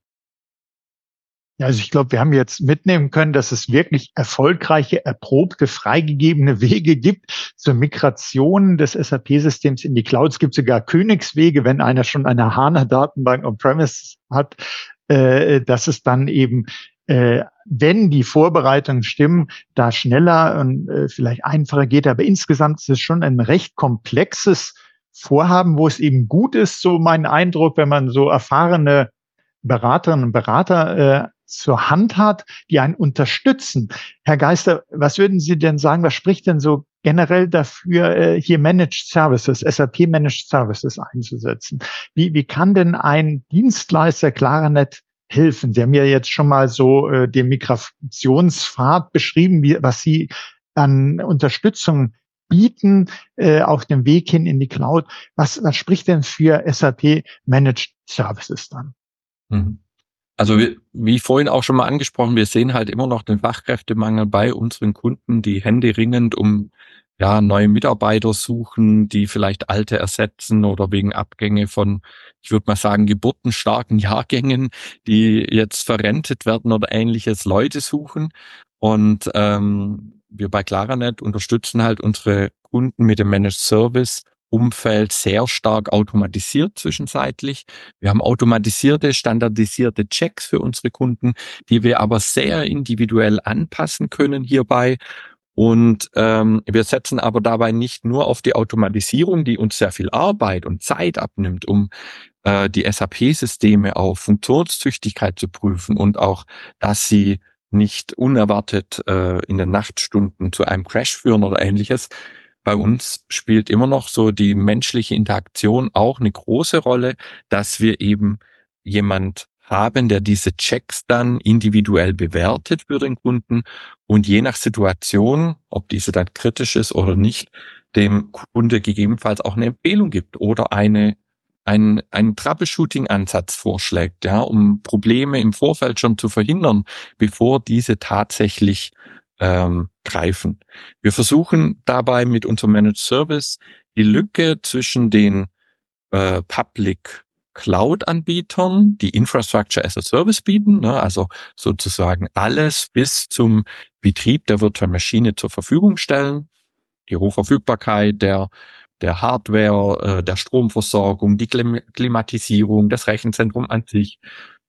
Ja, also ich glaube, wir haben jetzt mitnehmen können, dass es wirklich erfolgreiche, erprobte, freigegebene Wege gibt zur Migration des SAP-Systems in die Cloud. Es gibt sogar Königswege, wenn einer schon eine HANA-Datenbank on-premise hat, dass es dann eben, wenn die Vorbereitungen stimmen, da schneller und vielleicht einfacher geht. Aber insgesamt ist es schon ein recht komplexes Vorhaben, wo es eben gut ist, so mein Eindruck, wenn man so erfahrene Beraterinnen und Berater zur Hand hat, die einen unterstützen. Herr Geister, was würden Sie denn sagen, was spricht denn so generell dafür, hier Managed Services, SAP Managed Services einzusetzen? Wie kann denn ein Dienstleister Claranet helfen? Sie haben ja jetzt schon mal so den Migrationspfad beschrieben, was Sie an Unterstützung bieten auf dem Weg hin in die Cloud. Was spricht denn für SAP Managed Services dann? Also wie vorhin auch schon mal angesprochen, wir sehen halt immer noch den Fachkräftemangel bei unseren Kunden, die händeringend um neue Mitarbeiter suchen, die vielleicht alte ersetzen oder wegen Abgänge von, ich würde mal sagen, geburtenstarken Jahrgängen, die jetzt verrentet werden oder ähnliches, Leute suchen. Und wir bei Claranet unterstützen halt unsere Kunden mit dem Managed Service Umfeld sehr stark automatisiert zwischenzeitlich. Wir haben automatisierte, standardisierte Checks für unsere Kunden, die wir aber sehr individuell anpassen können hierbei. Und wir setzen aber dabei nicht nur auf die Automatisierung, die uns sehr viel Arbeit und Zeit abnimmt, um die SAP-Systeme auf Funktionstüchtigkeit zu prüfen und auch, dass sie nicht unerwartet in den Nachtstunden zu einem Crash führen oder ähnliches. Bei uns spielt immer noch so die menschliche Interaktion auch eine große Rolle, dass wir eben jemand haben, der diese Checks dann individuell bewertet für den Kunden und je nach Situation, ob diese dann kritisch ist oder nicht, dem Kunde gegebenenfalls auch eine Empfehlung gibt oder einen Troubleshooting-Ansatz vorschlägt, um Probleme im Vorfeld schon zu verhindern, bevor diese tatsächlich greifen. Wir versuchen dabei mit unserem Managed Service die Lücke zwischen den Public Cloud-Anbietern, die Infrastructure as a Service bieten, also sozusagen alles bis zum Betrieb der virtuellen Maschine zur Verfügung stellen, die Hochverfügbarkeit der Hardware, der Stromversorgung, die Klimatisierung, das Rechenzentrum an sich.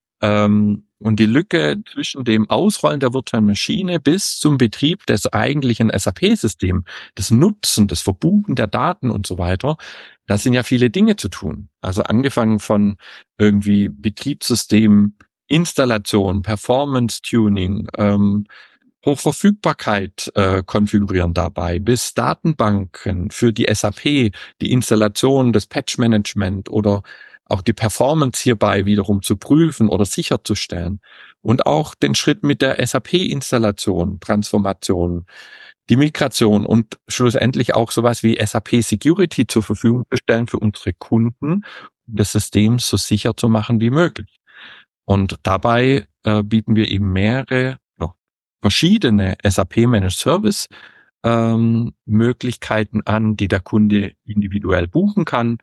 Und die Lücke zwischen dem Ausrollen der virtuellen Maschine bis zum Betrieb des eigentlichen SAP-Systems, das Nutzen, das Verbuchen der Daten und so weiter, da sind ja viele Dinge zu tun. Also angefangen von irgendwie Betriebssystem, Installation, Performance-Tuning, Hochverfügbarkeit konfigurieren dabei, bis Datenbanken für die SAP, die Installation, das Patch-Management oder auch die Performance hierbei wiederum zu prüfen oder sicherzustellen. Und auch den Schritt mit der SAP-Installation, Transformation, die Migration und schlussendlich auch sowas wie SAP Security zur Verfügung zu stellen für unsere Kunden, um das System so sicher zu machen wie möglich. Und dabei bieten wir eben mehrere verschiedene SAP Managed Service Möglichkeiten an, die der Kunde individuell buchen kann,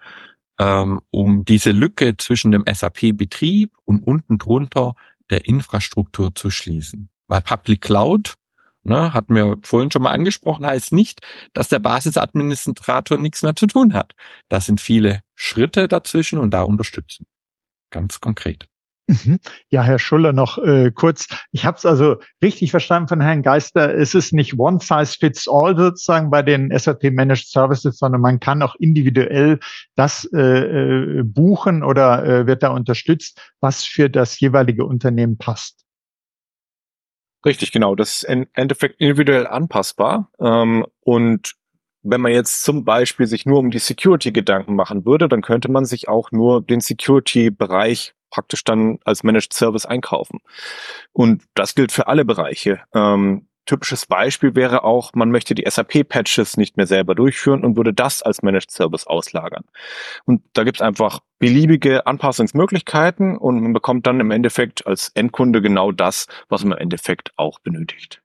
um diese Lücke zwischen dem SAP-Betrieb und unten drunter der Infrastruktur zu schließen. Weil Public Cloud, hatten wir vorhin schon mal angesprochen, heißt nicht, dass der Basisadministrator nichts mehr zu tun hat. Da sind viele Schritte dazwischen und da unterstützen. Ganz konkret. Ja, Herr Schuller, noch kurz. Ich habe es also richtig verstanden von Herrn Geister. Es ist nicht one size fits all sozusagen bei den SAP Managed Services, sondern man kann auch individuell das buchen oder wird da unterstützt, was für das jeweilige Unternehmen passt. Richtig, genau. Das ist im Endeffekt individuell anpassbar. Und wenn man jetzt zum Beispiel sich nur um die Security Gedanken machen würde, dann könnte man sich auch nur den Security-Bereich praktisch dann als Managed Service einkaufen. Und das gilt für alle Bereiche. Typisches Beispiel wäre auch, man möchte die SAP-Patches nicht mehr selber durchführen und würde das als Managed Service auslagern. Und da gibt es einfach beliebige Anpassungsmöglichkeiten und man bekommt dann im Endeffekt als Endkunde genau das, was man im Endeffekt auch benötigt.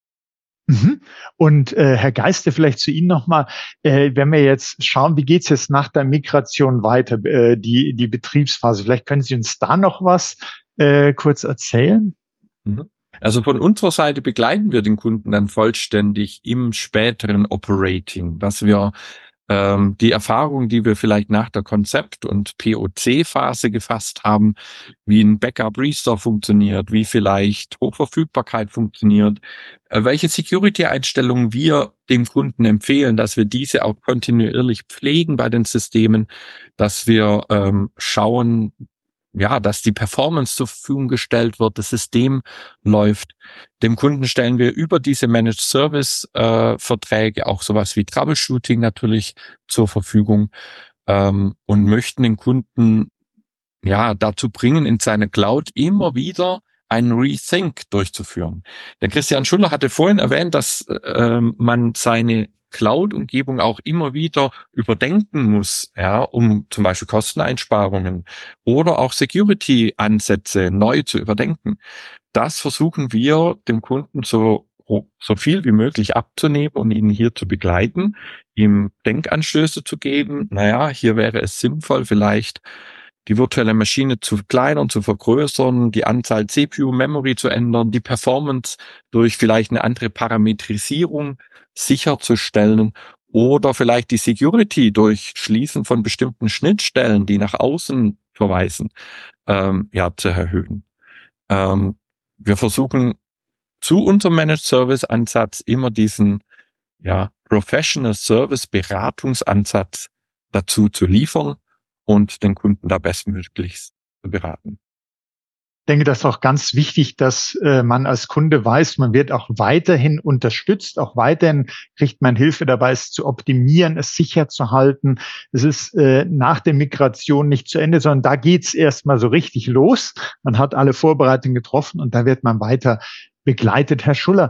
Mhm. Und Herr Geiste, vielleicht zu Ihnen nochmal, wenn wir jetzt schauen, wie geht's jetzt nach der Migration weiter, die Betriebsphase? Vielleicht können Sie uns da noch was kurz erzählen? Also von unserer Seite begleiten wir den Kunden dann vollständig im späteren Operating, dass wir die Erfahrung, die wir vielleicht nach der Konzept- und POC-Phase gefasst haben, wie ein Backup-Restore funktioniert, wie vielleicht Hochverfügbarkeit funktioniert, welche Security-Einstellungen wir dem Kunden empfehlen, dass wir diese auch kontinuierlich pflegen bei den Systemen, dass wir schauen, ja, dass die Performance zur Verfügung gestellt wird, das System läuft. Dem Kunden stellen wir über diese Managed Service Verträge auch sowas wie Troubleshooting natürlich zur Verfügung und möchten den Kunden ja dazu bringen, in seine Cloud immer wieder einen Rethink durchzuführen. Der Christian Schuller hatte vorhin erwähnt, dass man seine Cloud-Umgebung auch immer wieder überdenken muss, ja, um zum Beispiel Kosteneinsparungen oder auch Security-Ansätze neu zu überdenken. Das versuchen wir dem Kunden so viel wie möglich abzunehmen und ihn hier zu begleiten, ihm Denkanstöße zu geben. Naja, hier wäre es sinnvoll, vielleicht die virtuelle Maschine zu verkleinern, zu vergrößern, die Anzahl CPU-Memory zu ändern, die Performance durch vielleicht eine andere Parametrisierung sicherzustellen oder vielleicht die Security durch Schließen von bestimmten Schnittstellen, die nach außen verweisen, zu erhöhen. Wir versuchen zu unserem Managed Service Ansatz immer diesen Professional Service Beratungsansatz dazu zu liefern und den Kunden da bestmöglich zu beraten. Ich denke, das ist auch ganz wichtig, dass man als Kunde weiß, man wird auch weiterhin unterstützt, auch weiterhin kriegt man Hilfe dabei, es zu optimieren, es sicher zu halten. Es ist nach der Migration nicht zu Ende, sondern da geht's erstmal so richtig los. Man hat alle Vorbereitungen getroffen und da wird man weiter begleitet. Herr Schuller,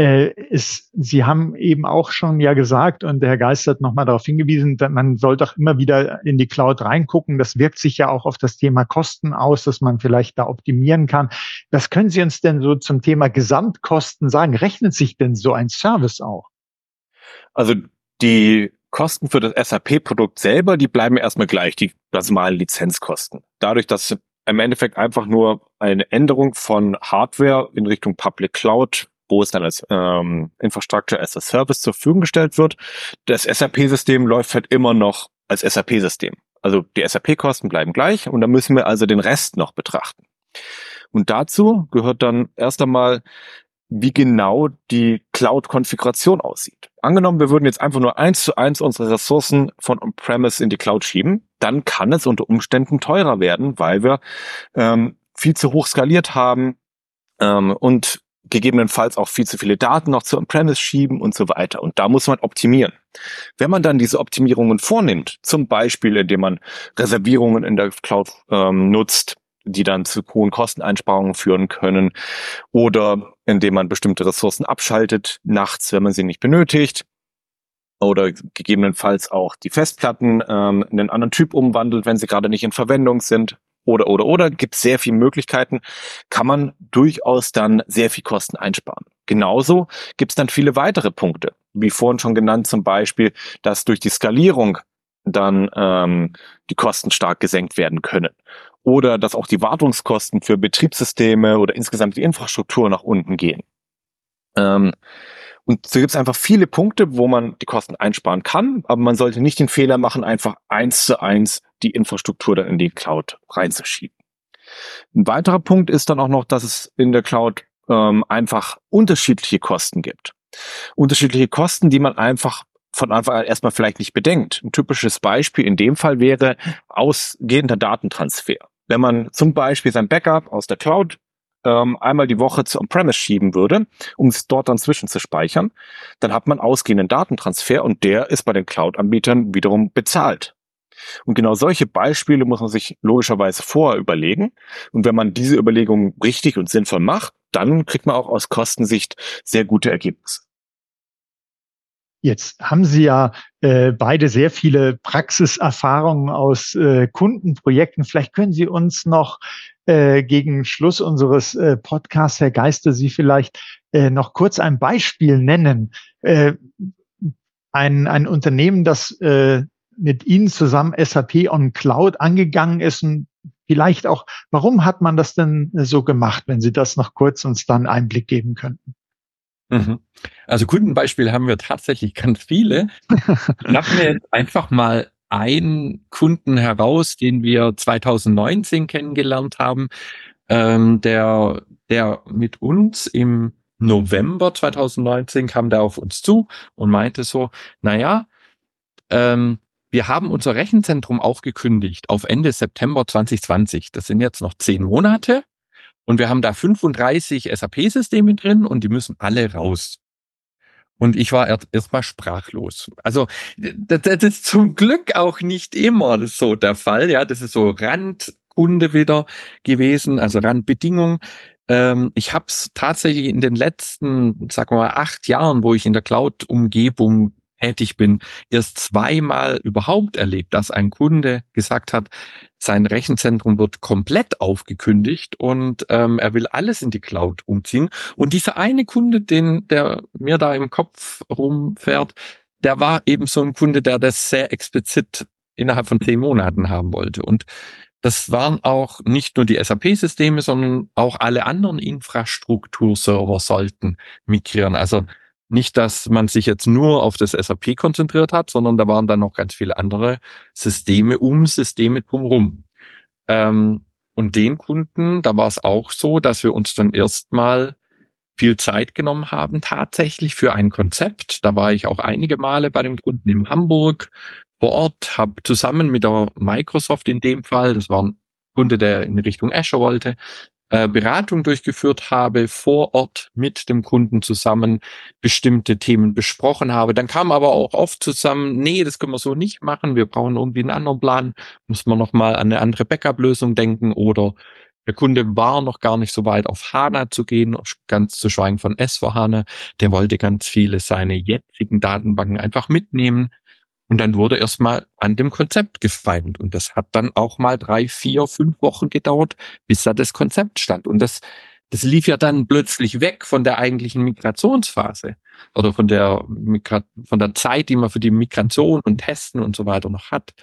Sie haben eben auch schon ja gesagt, und der Herr Geist hat nochmal darauf hingewiesen, dass man sollte auch immer wieder in die Cloud reingucken. Das wirkt sich ja auch auf das Thema Kosten aus, dass man vielleicht da optimieren kann. Was können Sie uns denn so zum Thema Gesamtkosten sagen? Rechnet sich denn so ein Service auch? Also die Kosten für das SAP-Produkt selber, die bleiben erstmal gleich, die normalen Lizenzkosten. Dadurch, dass im Endeffekt einfach nur eine Änderung von Hardware in Richtung Public Cloud, wo es dann als Infrastructure as a Service zur Verfügung gestellt wird. Das SAP-System läuft halt immer noch als SAP-System. Also die SAP-Kosten bleiben gleich und da müssen wir also den Rest noch betrachten. Und dazu gehört dann erst einmal, wie genau die Cloud-Konfiguration aussieht. Angenommen, wir würden jetzt einfach nur 1:1 unsere Ressourcen von On-Premise in die Cloud schieben, dann kann es unter Umständen teurer werden, weil wir viel zu hoch skaliert haben und gegebenenfalls auch viel zu viele Daten noch zu On-Premise schieben und so weiter. Und da muss man optimieren. Wenn man dann diese Optimierungen vornimmt, zum Beispiel indem man Reservierungen in der Cloud nutzt, die dann zu hohen Kosteneinsparungen führen können, oder indem man bestimmte Ressourcen abschaltet, nachts, wenn man sie nicht benötigt, oder gegebenenfalls auch die Festplatten in einen anderen Typ umwandelt, wenn sie gerade nicht in Verwendung sind, oder, gibt sehr viele Möglichkeiten, kann man durchaus dann sehr viel Kosten einsparen. Genauso gibt es dann viele weitere Punkte, wie vorhin schon genannt, zum Beispiel, dass durch die Skalierung dann die Kosten stark gesenkt werden können. Oder dass auch die Wartungskosten für Betriebssysteme oder insgesamt die Infrastruktur nach unten gehen. Und so gibt es einfach viele Punkte, wo man die Kosten einsparen kann, aber man sollte nicht den Fehler machen, einfach 1:1 die Infrastruktur dann in die Cloud reinzuschieben. Ein weiterer Punkt ist dann auch noch, dass es in der Cloud einfach unterschiedliche Kosten gibt. Unterschiedliche Kosten, die man einfach von Anfang an erstmal vielleicht nicht bedenkt. Ein typisches Beispiel in dem Fall wäre ausgehender Datentransfer. Wenn man zum Beispiel sein Backup aus der Cloud einmal die Woche zu On-Premise schieben würde, um es dort dann zwischenzuspeichern, dann hat man ausgehenden Datentransfer und der ist bei den Cloud-Anbietern wiederum bezahlt. Und genau solche Beispiele muss man sich logischerweise vorher überlegen. Und wenn man diese Überlegungen richtig und sinnvoll macht, dann kriegt man auch aus Kostensicht sehr gute Ergebnisse. Jetzt haben Sie ja beide sehr viele Praxiserfahrungen aus Kundenprojekten. Vielleicht können Sie uns noch gegen Schluss unseres Podcasts, Herr Geister, Sie vielleicht noch kurz ein Beispiel nennen. Ein Unternehmen, das mit Ihnen zusammen SAP on Cloud angegangen ist und vielleicht auch, warum hat man das denn so gemacht, wenn Sie das noch kurz uns dann Einblick geben könnten? Also Kundenbeispiele haben wir tatsächlich ganz viele. Schnappen wir jetzt einfach mal einen Kunden heraus, den wir 2019 kennengelernt haben, der mit uns im November 2019 kam der auf uns zu und meinte so, wir haben unser Rechenzentrum auch gekündigt auf Ende September 2020. Das sind jetzt noch 10 Monate. Und wir haben da 35 SAP-Systeme drin und die müssen alle raus. Und ich war erstmal sprachlos. Also das ist zum Glück auch nicht immer so der Fall. Ja, das ist so Randkunde wieder gewesen, also Randbedingung. Ich habe es tatsächlich in den letzten, sagen wir mal, 8 Jahren, wo ich in der Cloud-Umgebung tätig bin, erst 2-mal überhaupt erlebt, dass ein Kunde gesagt hat, sein Rechenzentrum wird komplett aufgekündigt und er will alles in die Cloud umziehen. Und dieser eine Kunde, der mir da im Kopf rumfährt, der war eben so ein Kunde, der das sehr explizit innerhalb von 10 Monaten haben wollte. Und das waren auch nicht nur die SAP-Systeme, sondern auch alle anderen Infrastrukturserver sollten migrieren. Also nicht, dass man sich jetzt nur auf das SAP konzentriert hat, sondern da waren dann noch ganz viele andere Systeme drumherum. Und den Kunden, da war es auch so, dass wir uns dann erstmal viel Zeit genommen haben, tatsächlich für ein Konzept. Da war ich auch einige Male bei dem Kunden in Hamburg vor Ort, habe zusammen mit der Microsoft in dem Fall, das war ein Kunde, der in Richtung Azure wollte, Beratung durchgeführt habe, vor Ort mit dem Kunden zusammen bestimmte Themen besprochen habe. Dann kam aber auch oft zusammen, nee, das können wir so nicht machen, wir brauchen irgendwie einen anderen Plan, muss man nochmal an eine andere Backup-Lösung denken oder der Kunde war noch gar nicht so weit, auf HANA zu gehen, ganz zu schweigen von S4HANA. Der wollte ganz viele seine jetzigen Datenbanken einfach mitnehmen. Und dann wurde erstmal an dem Konzept gefeilt. Und das hat dann auch mal 3, 4, 5 Wochen gedauert, bis da das Konzept stand. Und das lief ja dann plötzlich weg von der eigentlichen Migrationsphase oder von der Zeit, die man für die Migration und Testen und so weiter noch hat.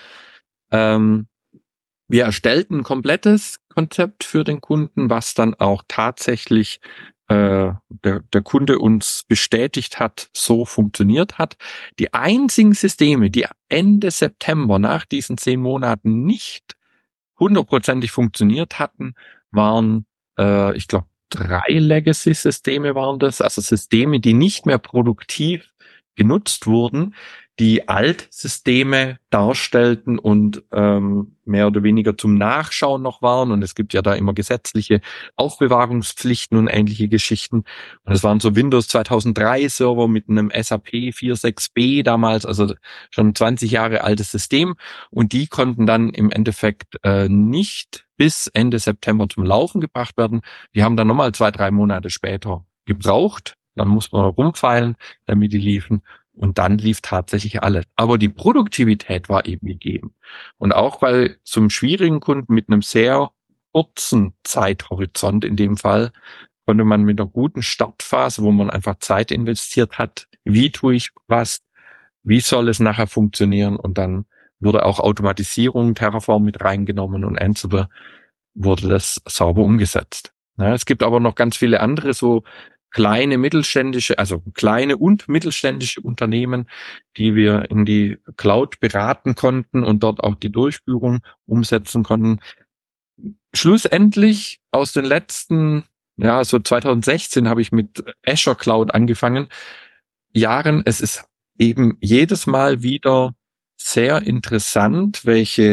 Wir erstellten ein komplettes Konzept für den Kunden, was dann auch tatsächlich der Kunde uns bestätigt hat, so funktioniert hat. Die einzigen Systeme, die Ende September nach diesen 10 Monaten nicht 100%ig funktioniert hatten, waren, ich glaube, 3 Legacy-Systeme waren das, also Systeme, die nicht mehr produktiv genutzt wurden, die Altsysteme darstellten und mehr oder weniger zum Nachschauen noch waren. Und es gibt ja da immer gesetzliche Aufbewahrungspflichten und ähnliche Geschichten. Und es waren so Windows 2003 Server mit einem SAP 4.6b damals, also schon 20 Jahre altes System. Und die konnten dann im Endeffekt nicht bis Ende September zum Laufen gebracht werden. Die haben dann nochmal 2, 3 Monate später gebraucht. Dann muss man rumfeilen, damit die liefen. Und dann lief tatsächlich alles. Aber die Produktivität war eben gegeben. Und auch bei so einem schwierigen Kunden mit einem sehr kurzen Zeithorizont in dem Fall, konnte man mit einer guten Startphase, wo man einfach Zeit investiert hat, wie tue ich was, wie soll es nachher funktionieren, und dann wurde auch Automatisierung, Terraform mit reingenommen und Ansible wurde das sauber umgesetzt. Ja, es gibt aber noch ganz viele andere so kleine und mittelständische Unternehmen, die wir in die Cloud beraten konnten und dort auch die Durchführung umsetzen konnten. Schlussendlich aus den letzten, so 2016 habe ich mit Azure Cloud angefangen, Jahren. Es ist eben jedes Mal wieder sehr interessant, welche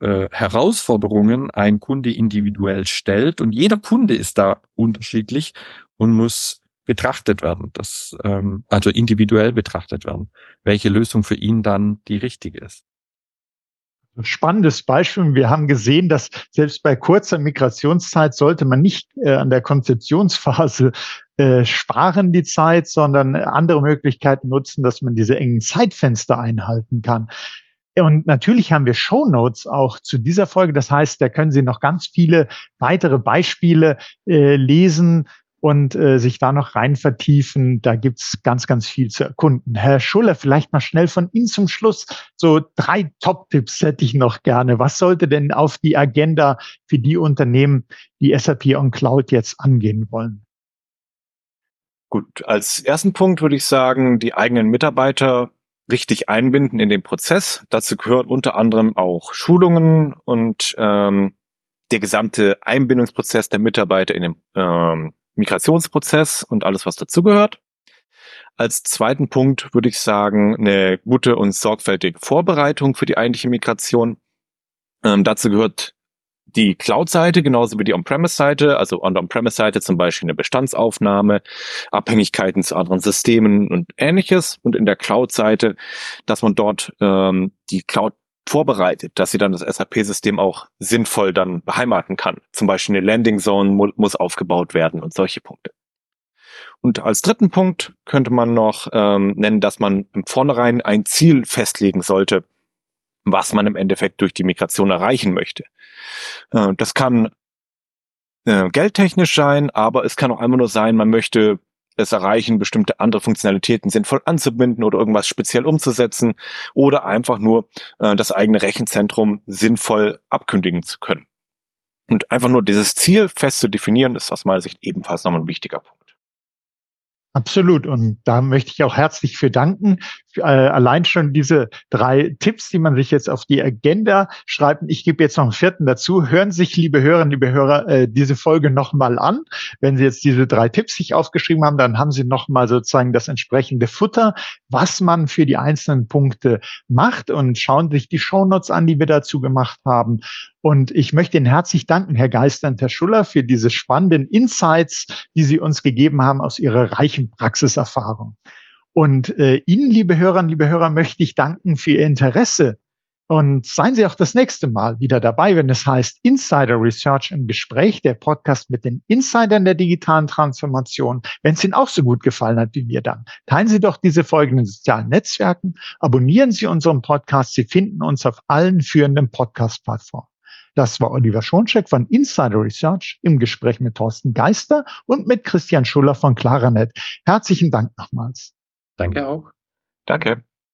Herausforderungen ein Kunde individuell stellt. Und jeder Kunde ist da unterschiedlich und muss betrachtet werden, also individuell betrachtet werden, welche Lösung für ihn dann die richtige ist. Spannendes Beispiel. Wir haben gesehen, dass selbst bei kurzer Migrationszeit sollte man nicht an der Konzeptionsphase sparen die Zeit, sondern andere Möglichkeiten nutzen, dass man diese engen Zeitfenster einhalten kann. Und natürlich haben wir Shownotes auch zu dieser Folge. Das heißt, da können Sie noch ganz viele weitere Beispiele lesen und sich da noch rein vertiefen. Da gibt's ganz, ganz viel zu erkunden. Herr Schuller, vielleicht mal schnell von Ihnen zum Schluss. So 3 Top-Tipps hätte ich noch gerne. Was sollte denn auf die Agenda für die Unternehmen, die SAP on Cloud jetzt angehen wollen? Gut, als ersten Punkt würde ich sagen, die eigenen Mitarbeiter richtig einbinden in den Prozess. Dazu gehören unter anderem auch Schulungen und der gesamte Einbindungsprozess der Mitarbeiter in den Migrationsprozess und alles, was dazugehört. Als zweiten Punkt würde ich sagen, eine gute und sorgfältige Vorbereitung für die eigentliche Migration. Dazu gehört die Cloud-Seite genauso wie die On-Premise-Seite, also an der On-Premise-Seite zum Beispiel eine Bestandsaufnahme, Abhängigkeiten zu anderen Systemen und Ähnliches. Und in der Cloud-Seite, dass man dort die Cloud vorbereitet, dass sie dann das SAP-System auch sinnvoll dann beheimaten kann. Zum Beispiel eine Landing Zone muss aufgebaut werden und solche Punkte. Und als dritten Punkt könnte man noch nennen, dass man im Vornherein ein Ziel festlegen sollte, was man im Endeffekt durch die Migration erreichen möchte. Das kann geldtechnisch sein, aber es kann auch einfach nur sein, man möchte es erreichen, bestimmte andere Funktionalitäten sinnvoll anzubinden oder irgendwas speziell umzusetzen oder einfach nur das eigene Rechenzentrum sinnvoll abkündigen zu können. Und einfach nur dieses Ziel fest zu definieren, ist aus meiner Sicht ebenfalls nochmal ein wichtiger Punkt. Absolut. Und da möchte ich auch herzlich für danken. Allein schon diese 3 Tipps, die man sich jetzt auf die Agenda schreibt. Ich gebe jetzt noch einen 4. dazu. Hören sich, liebe Hörerinnen, liebe Hörer, diese Folge nochmal an. Wenn Sie jetzt diese 3 Tipps sich aufgeschrieben haben, dann haben Sie nochmal sozusagen das entsprechende Futter, was man für die einzelnen Punkte macht, und schauen sich die Shownotes an, die wir dazu gemacht haben. Und ich möchte Ihnen herzlich danken, Herr Geister und Herr Schuller, für diese spannenden Insights, die Sie uns gegeben haben aus Ihrer reichen Praxiserfahrung. Und Ihnen, liebe Hörerinnen, liebe Hörer, möchte ich danken für Ihr Interesse. Und seien Sie auch das nächste Mal wieder dabei, wenn es heißt Insider Research im Gespräch, der Podcast mit den Insidern der digitalen Transformation. Wenn es Ihnen auch so gut gefallen hat wie mir, dann teilen Sie doch diese Folge in den sozialen Netzwerken, abonnieren Sie unseren Podcast. Sie finden uns auf allen führenden Podcast-Plattformen. Das war Oliver Schoncheck von Insider Research im Gespräch mit Thorsten Geister und mit Christian Schuller von Claranet. Herzlichen Dank nochmals. Danke auch. Danke.